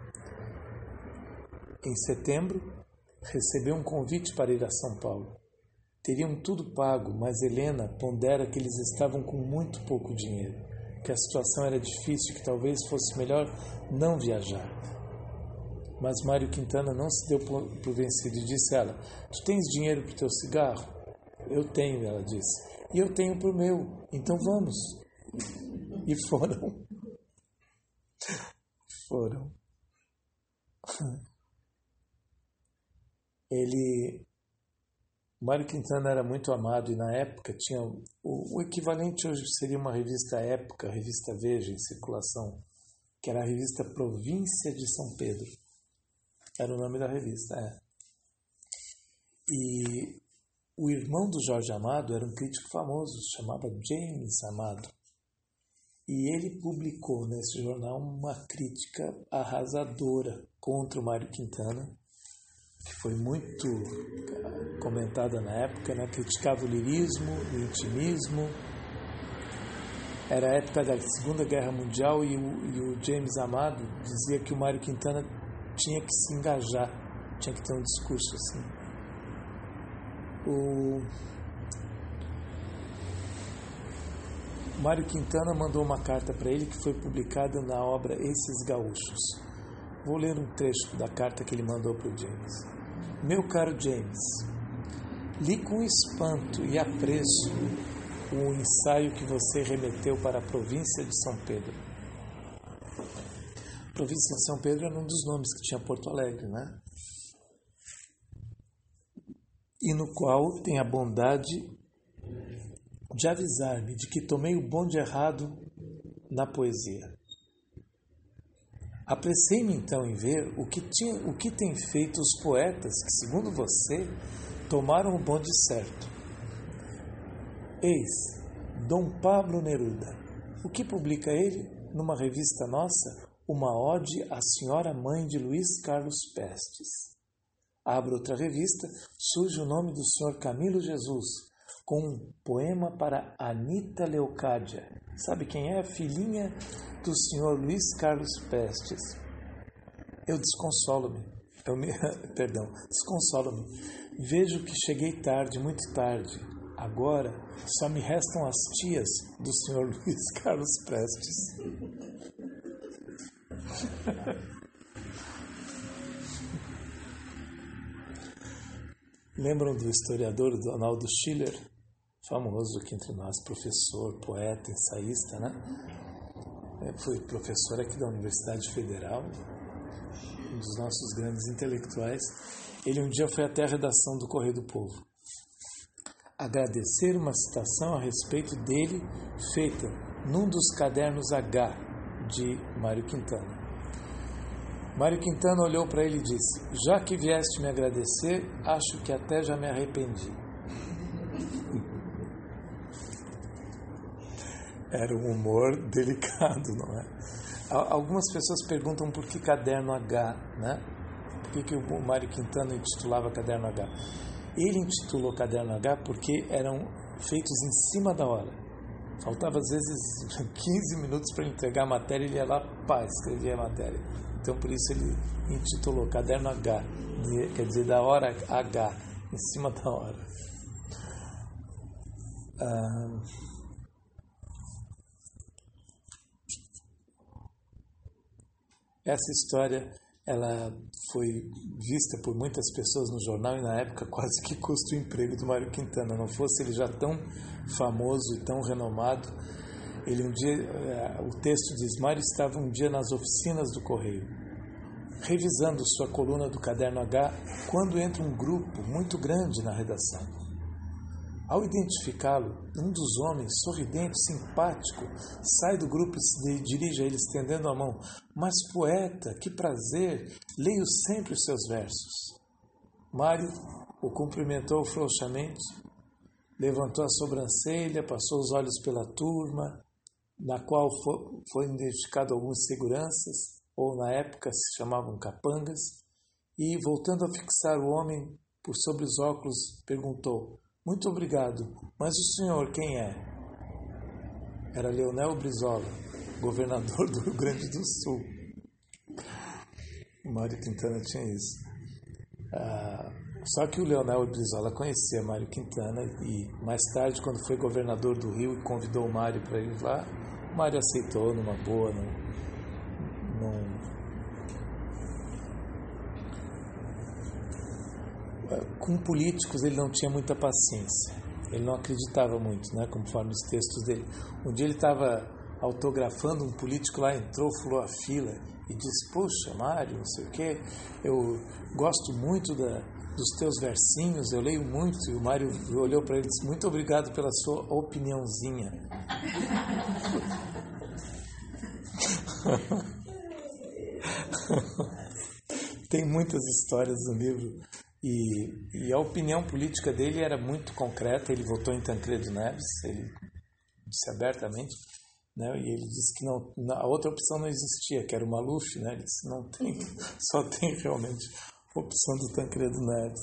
Em setembro, recebeu um convite para ir a São Paulo. Teriam tudo pago, mas Helena pondera que eles estavam com muito pouco dinheiro, que a situação era difícil, que talvez fosse melhor não viajar. Mas Mário Quintana não se deu por vencido e disse a ela, tu tens dinheiro para o teu cigarro? Eu tenho, ela disse. E eu tenho para o meu, então vamos. E foram. Mário Quintana era muito amado e na época tinha o equivalente hoje seria uma revista Época, a revista Veja em circulação, que era a revista Província de São Pedro. Era o nome da revista, E o irmão do Jorge Amado era um crítico famoso, se chamava James Amado. E ele publicou nesse jornal uma crítica arrasadora contra o Mário Quintana, que foi muito comentada na época, né? Criticava o lirismo, o intimismo. Era a época da Segunda Guerra Mundial e o James Amado dizia que o Mário Quintana tinha que se engajar, tinha que ter um discurso assim. O Mário Quintana mandou uma carta para ele que foi publicada na obra Esses Gaúchos. Vou ler um trecho da carta que ele mandou para o James. Meu caro James, li com espanto e apreço o ensaio que você remeteu para a província de São Pedro. A província de São Pedro era um dos nomes que tinha Porto Alegre, né? E no qual tem a bondade de avisar-me de que tomei o bonde errado na poesia. Apressei-me então em ver o que têm feito os poetas que, segundo você, tomaram o bonde certo. Eis, Dom Pablo Neruda. O que publica ele? Numa revista nossa, uma ode à senhora mãe de Luiz Carlos Prestes. Abro outra revista, surge o nome do senhor Camilo Jesus, com um poema para Anita Leocádia. Sabe quem é? A filhinha do senhor Luiz Carlos Prestes. Eu desconsolo-me. Desconsolo-me. Vejo que cheguei tarde, muito tarde. Agora só me restam as tias do senhor Luiz Carlos Prestes. Lembram do historiador Donaldo Schiller? Famoso aqui entre nós, professor, poeta, ensaísta, né? Foi professor aqui da Universidade Federal, um dos nossos grandes intelectuais. Ele um dia foi até a redação do Correio do Povo agradecer uma citação a respeito dele feita num dos cadernos H de Mário Quintana. Mário Quintana olhou para ele e disse: já que vieste me agradecer, acho que até já me arrependi. Era um humor delicado, não é? Algumas pessoas perguntam por que caderno H, né? Por que o Mário Quintana intitulava caderno H? Ele intitulou caderno H porque eram feitos em cima da hora. Faltava às vezes 15 minutos para entregar a matéria, ele ia lá, escrevia a matéria. Então por isso ele intitulou caderno H, quer dizer, da hora H, em cima da hora. Essa história ela foi vista por muitas pessoas no jornal e na época quase que custa o emprego do Mário Quintana. Não fosse ele já tão famoso e tão renomado, ele um dia, o texto diz: Mário estava um dia nas oficinas do Correio. revisando sua coluna do caderno H, quando entra um grupo muito grande na redação. Ao identificá-lo, um dos homens, sorridente, simpático, sai do grupo e se dirige a ele estendendo a mão. Mas, poeta, que prazer! Leio sempre os seus versos. Mário o cumprimentou frouxamente, levantou a sobrancelha, passou os olhos pela turma, na qual foi identificado alguns seguranças, ou na época se chamavam capangas, e, voltando a fixar o homem por sobre os óculos, perguntou: muito obrigado, mas o senhor quem é? Era Leonel Brizola, governador do Rio Grande do Sul. O Mário Quintana tinha isso. Só que o Leonel Brizola conhecia Mário Quintana e mais tarde, quando foi governador do Rio e convidou o Mário para ir lá, o Mário aceitou numa boa, com políticos ele não tinha muita paciência, ele não acreditava muito, né, conforme os textos dele. Um dia ele estava autografando, um político lá entrou, falou a fila e disse: poxa, Mário, não sei o quê, eu gosto muito dos teus versinhos, eu leio muito. E o Mário olhou para ele e disse: muito obrigado pela sua opiniãozinha. Tem muitas histórias no livro. E a opinião política dele era muito concreta. Ele votou em Tancredo Neves, ele disse abertamente, né? E ele disse que não, a outra opção não existia, que era o Maluf, né? Ele disse: não tem, só tem realmente a opção do Tancredo Neves.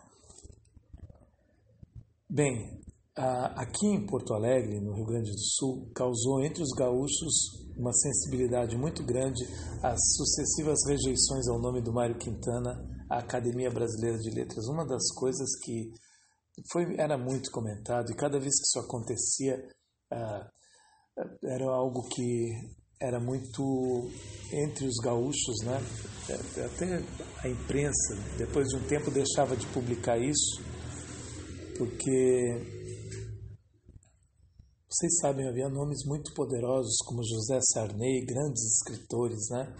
Bem, aqui em Porto Alegre, no Rio Grande do Sul, causou entre os gaúchos uma sensibilidade muito grande as sucessivas rejeições ao nome do Mário Quintana à Academia Brasileira de Letras. Uma das coisas que era muito comentado, e cada vez que isso acontecia, era algo que era muito entre os gaúchos, né? Até a imprensa, depois de um tempo, deixava de publicar isso, porque vocês sabem, havia nomes muito poderosos como José Sarney, grandes escritores, né?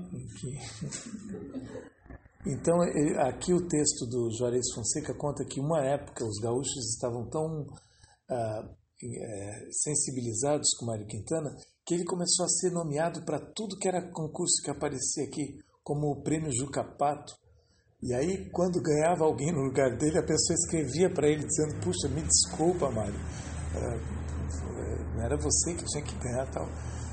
Então, aqui o texto do Juarez Fonseca conta que uma época os gaúchos estavam tão sensibilizados com Mário Quintana que ele começou a ser nomeado para tudo que era concurso que aparecia aqui, como o Prêmio Juca Pato. E aí, quando ganhava alguém no lugar dele, a pessoa escrevia para ele dizendo: puxa, me desculpa, Mário, não era você que tinha que ganhar, tal.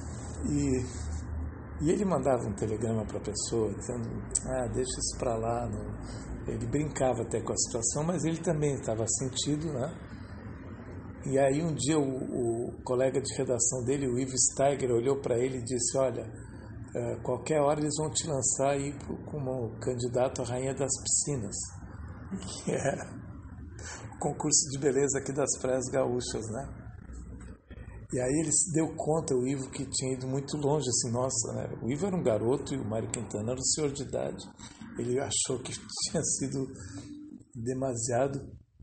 E ele mandava um telegrama para a pessoa dizendo: deixa isso para lá. Não. Ele brincava até com a situação, mas ele também estava sentido, né? E aí um dia o colega de redação dele, o Ivo Steiger, olhou para ele e disse: olha, qualquer hora eles vão te lançar aí como candidato à Rainha das Piscinas, que é o concurso de beleza aqui das praias gaúchas, né? E aí ele se deu conta, o Ivo, que tinha ido muito longe, assim, nossa, né? O Ivo era um garoto e o Mário Quintana era um senhor de idade. Ele achou que tinha sido demasiado.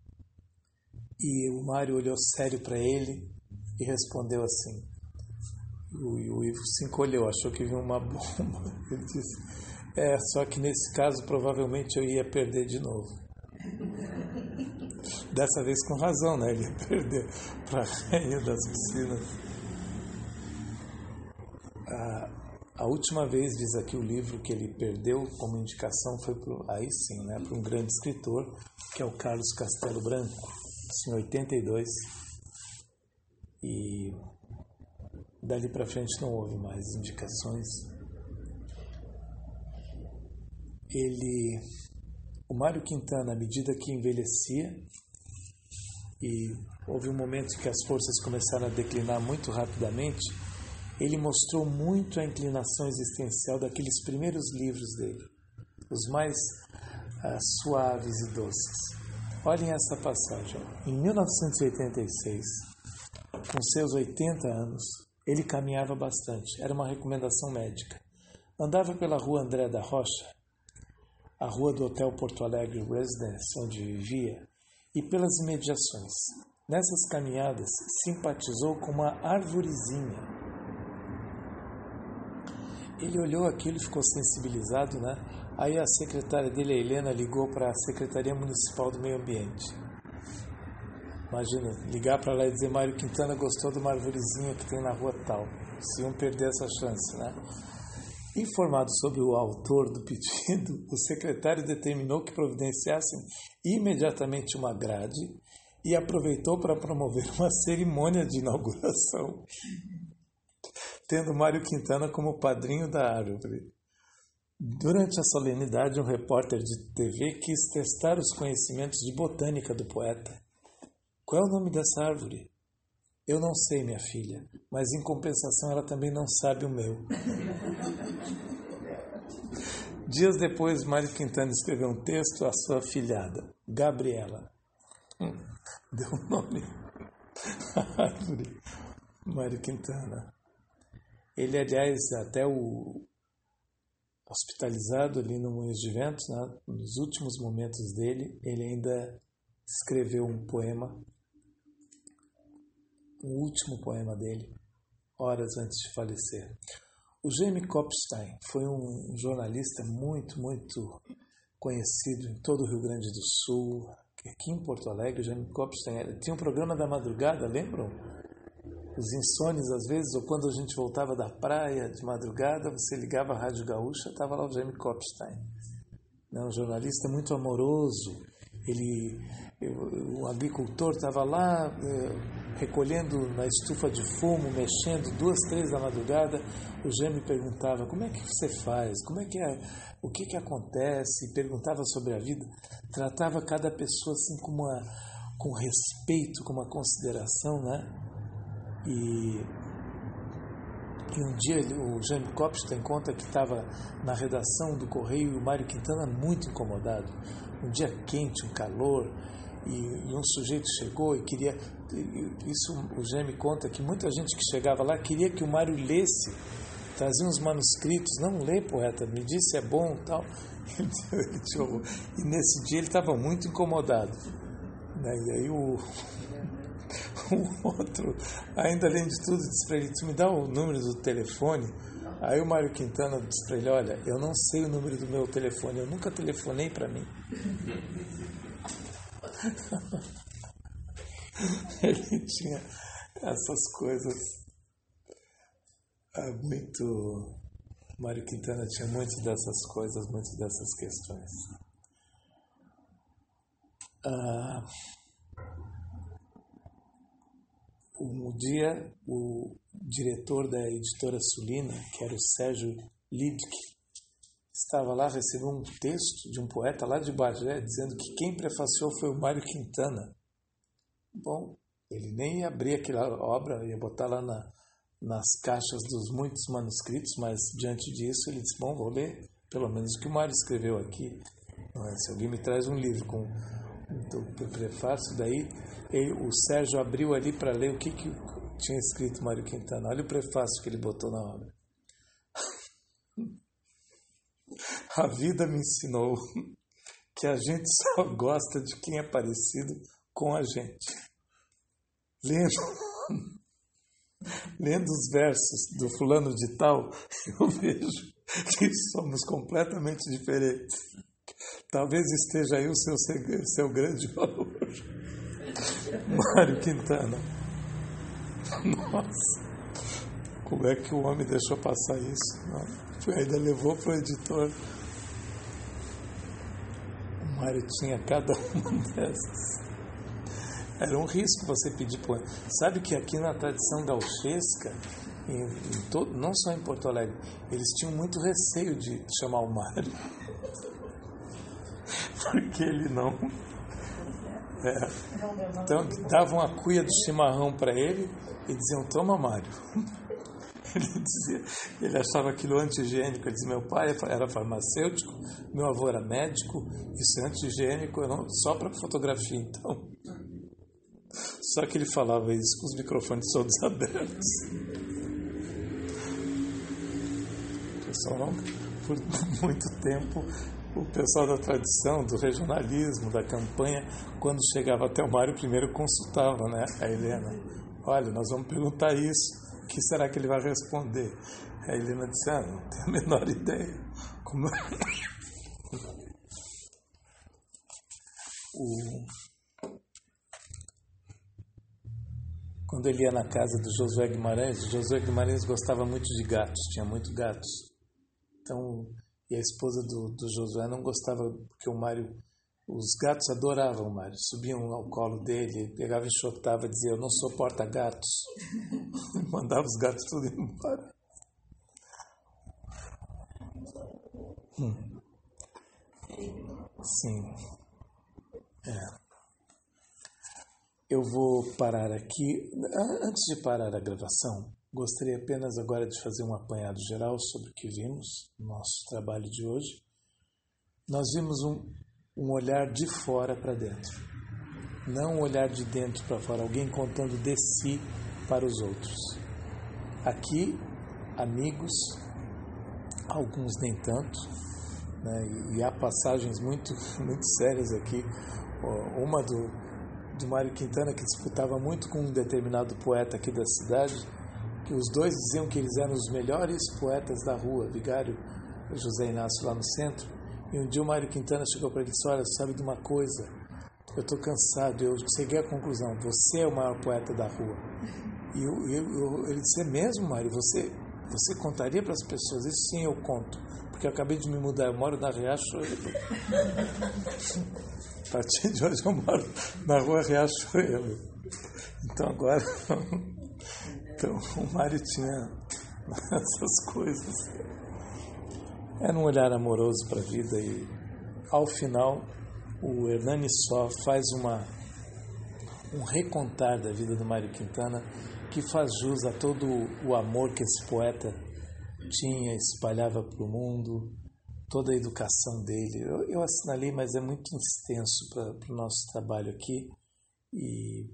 E o Mário olhou sério para ele e respondeu assim. O Ivo se encolheu, achou que viu uma bomba. Ele disse: só que nesse caso provavelmente eu ia perder de novo. Dessa vez com razão, né? Ele ia perder para a Rainha das Piscinas. A última vez, diz aqui o livro, que ele perdeu como indicação foi para um grande escritor, que é o Carlos Castelo Branco, em 82. E dali para frente não houve mais indicações. O Mário Quintana, à medida que envelhecia, e houve um momento que as forças começaram a declinar muito rapidamente, ele mostrou muito a inclinação existencial daqueles primeiros livros dele, os mais suaves e doces. Olhem essa passagem. Em 1986, com seus 80 anos, ele caminhava bastante, era uma recomendação médica. Andava pela rua André da Rocha, a rua do Hotel Porto Alegre Residence, onde vivia, e pelas imediações. Nessas caminhadas, simpatizou com uma arvorezinha. Ele olhou aquilo e ficou sensibilizado, né? Aí a secretária dele, a Helena, ligou para a Secretaria Municipal do Meio Ambiente. Imagina, ligar para lá e dizer: Mário Quintana gostou de uma arvorezinha que tem na rua tal. Se iam perder essa chance, né? Informado sobre o autor do pedido, o secretário determinou que providenciassem imediatamente uma grade e aproveitou para promover uma cerimônia de inauguração, tendo Mário Quintana como padrinho da árvore. Durante a solenidade, um repórter de TV quis testar os conhecimentos de botânica do poeta. Qual é o nome dessa árvore? Eu não sei, minha filha, mas em compensação ela também não sabe o meu. Dias depois, Mário Quintana escreveu um texto à sua afilhada, Gabriela. Deu o nome à árvore, Mário Quintana. Ele, aliás, até o hospitalizado ali no Moinhos de Vento, né, nos últimos momentos dele, ele ainda escreveu um poema, o último poema dele, horas antes de falecer. O Jaime Kopstein foi um jornalista muito, muito conhecido em todo o Rio Grande do Sul. Aqui em Porto Alegre, o Jaime Kopstein tinha um programa da madrugada, lembram? Os insones, às vezes, ou quando a gente voltava da praia de madrugada, você ligava a Rádio Gaúcha, estava lá o Jaime Kopstein. Um jornalista muito amoroso. O agricultor estava lá recolhendo na estufa de fumo, mexendo, 2, 3 da madrugada. O Jaime perguntava: como é que você faz? Como é que é? O que acontece? Perguntava sobre a vida. Tratava cada pessoa assim com respeito, com uma consideração, né? E um dia o Jaime Kopstein conta que estava na redação do Correio e o Mário Quintana muito incomodado. Um dia quente, um calor, e um sujeito chegou e queria... Isso o Jaime conta que muita gente que chegava lá queria que o Mário lesse, trazia uns manuscritos. Não lê, poeta, me diz se é bom e tal. E nesse dia ele estava muito incomodado. E aí o outro, ainda além de tudo, disse para ele: tu me dá o número do telefone? Aí o Mário Quintana disse para ele: olha, eu não sei o número do meu telefone, eu nunca telefonei para mim. Ele tinha essas coisas muito... Mário Quintana tinha muitas dessas coisas, muitas dessas questões. Um dia, o diretor da editora Sulina, que era o Sérgio Lidke, estava lá, recebeu um texto de um poeta lá de Bagé, dizendo que quem prefaciou foi o Mário Quintana. Bom, ele nem ia abrir aquela obra, ia botar lá nas caixas dos muitos manuscritos, mas diante disso ele disse: bom, vou ler pelo menos o que o Mário escreveu aqui. Se alguém me traz um livro com o prefácio, daí o Sérgio abriu ali para ler o que tinha escrito Mário Quintana. Olha o prefácio que ele botou na obra. A vida me ensinou que a gente só gosta de quem é parecido com a gente. Lendo os versos do fulano de tal, eu vejo que somos completamente diferentes. Talvez esteja aí o seu grande valor. Mário Quintana. Nossa, como é que o homem deixou passar isso? Ainda levou para o editor. O Mário tinha cada uma dessas. Era um risco você pedir poema. Sabe que aqui na tradição gauchesca, não só em Porto Alegre, eles tinham muito receio de chamar o Mário. Porque ele não... Então, davam a cuia do chimarrão para ele e diziam: toma, Mário. Ele achava aquilo anti-higiênico. Ele dizia: meu pai era farmacêutico, meu avô era médico, isso é anti-higiênico, só para fotografia, então. Só que ele falava isso com os microfones todos abertos. O pessoal, por muito tempo, o pessoal da tradição, do regionalismo, da campanha, quando chegava até o Mário, primeiro consultava, né, a Helena. Olha, nós vamos perguntar isso. que será que ele vai responder? A Helena disse, não tenho a menor ideia. Como... Quando ele ia na casa do Josué Guimarães, o Josué Guimarães gostava muito de gatos, tinha muitos gatos. Então, e a esposa do Josué não gostava, porque o Mário, os gatos adoravam o Mário, subiam ao colo dele, pegava e enxotava, dizia, eu não sou porta-gatos. Mandava os gatos tudo embora. Sim. Eu vou parar aqui. Antes de parar a gravação, gostaria apenas agora de fazer um apanhado geral sobre o que vimos no nosso trabalho de hoje. Nós vimos um olhar de fora para dentro, não um olhar de dentro para fora, alguém contando de si para os outros. Aqui, amigos, alguns nem tanto, né? E há passagens muito, muito sérias aqui. Uma do Mário Quintana, que disputava muito com um determinado poeta aqui da cidade, que os dois diziam que eles eram os melhores poetas da rua, Vigário e José Inácio lá no centro. E um dia o Mário Quintana chegou para ele e disse, olha, sabe de uma coisa, eu estou cansado, eu cheguei à conclusão, você é o maior poeta da rua. E ele disse, é mesmo, Mário, você contaria para as pessoas? Isso sim, eu conto, porque eu acabei de me mudar, eu moro na Riachuelo. A partir de hoje eu moro na rua Riachuelo. Então agora, o Mário tinha essas coisas. Era um olhar amoroso para a vida e, ao final, o Hernani Só faz um recontar da vida do Mário Quintana que faz jus a todo o amor que esse poeta tinha, espalhava para o mundo, toda a educação dele. Eu assinalei, mas é muito extenso para o nosso trabalho aqui e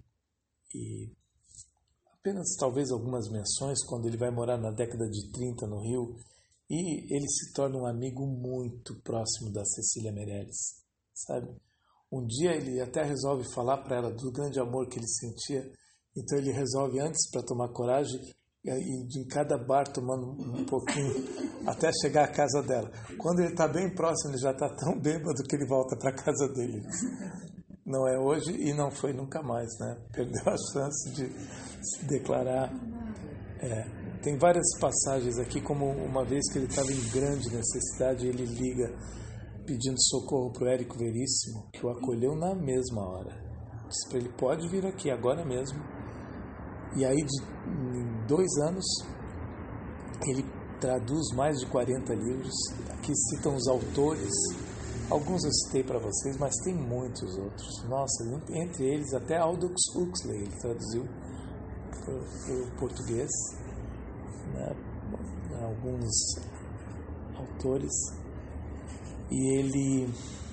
apenas talvez algumas menções. Quando ele vai morar na década de 30 no Rio, e ele se torna um amigo muito próximo da Cecília Meirelles, sabe? Um dia ele até resolve falar para ela do grande amor que ele sentia, então ele resolve antes, para tomar coragem, e em cada bar tomando um pouquinho, até chegar à casa dela. Quando ele está bem próximo, ele já está tão bêbado que ele volta para a casa dele. Não é hoje e não foi nunca mais, né? Perdeu a chance de se declarar. Tem várias passagens aqui, como uma vez que ele estava em grande necessidade, ele liga pedindo socorro para o Érico Veríssimo, que o acolheu na mesma hora. Disse para ele, pode vir aqui agora mesmo. E aí, em 2 anos, ele traduz mais de 40 livros. Aqui citam os autores. Alguns eu citei para vocês, mas tem muitos outros. Nossa, entre eles até Aldous Huxley ele traduziu para o português, né? Alguns autores. E ele...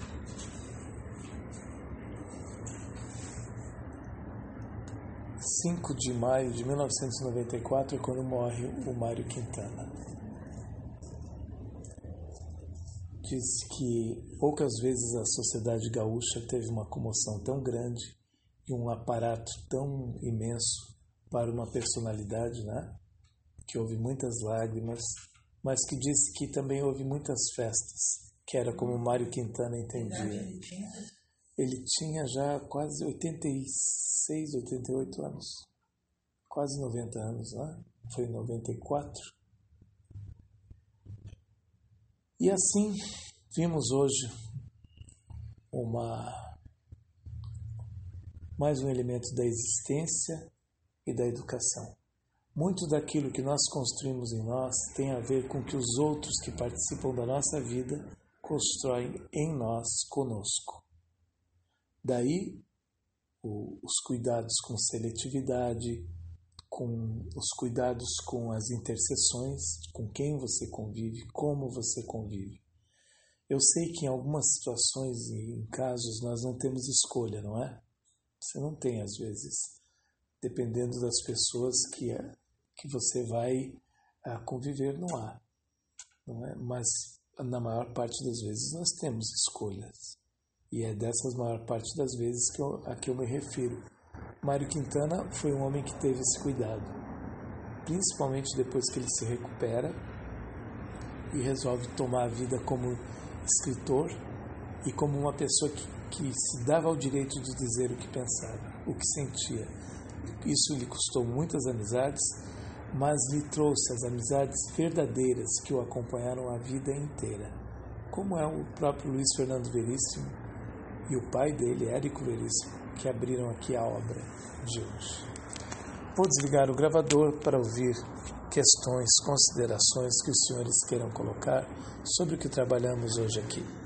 em 5 de maio de 1994 é quando morre o Mário Quintana. Diz que poucas vezes a sociedade gaúcha teve uma comoção tão grande e um aparato tão imenso para uma personalidade, né? Que houve muitas lágrimas, mas que disse que também houve muitas festas, que era como o Mário Quintana entendia. Ele tinha já quase 86, 88 anos, quase 90 anos, né? Foi em 94. E assim, vimos hoje mais um elemento da existência e da educação. Muito daquilo que nós construímos em nós tem a ver com que os outros que participam da nossa vida constroem em nós, conosco. Daí, os cuidados com seletividade, com os cuidados com as interseções, com quem você convive, como você convive. Eu sei que em algumas situações e em casos nós não temos escolha, não é? Você não tem, às vezes, dependendo das pessoas que você vai conviver, não há. Não é? Mas, na maior parte das vezes, nós temos escolhas. E é dessas maior parte das vezes a que eu me refiro. Mário Quintana foi um homem que teve esse cuidado. principalmente depois que ele se recupera e resolve tomar a vida como escritor e como uma pessoa que se dava ao direito de dizer o que pensava, o que sentia. Isso lhe custou muitas amizades, mas lhe trouxe as amizades verdadeiras que o acompanharam a vida inteira, como é o próprio Luiz Fernando Veríssimo e o pai dele, Érico Veríssimo, que abriram aqui a obra de hoje. Vou desligar o gravador para ouvir questões, considerações que os senhores queiram colocar sobre o que trabalhamos hoje aqui.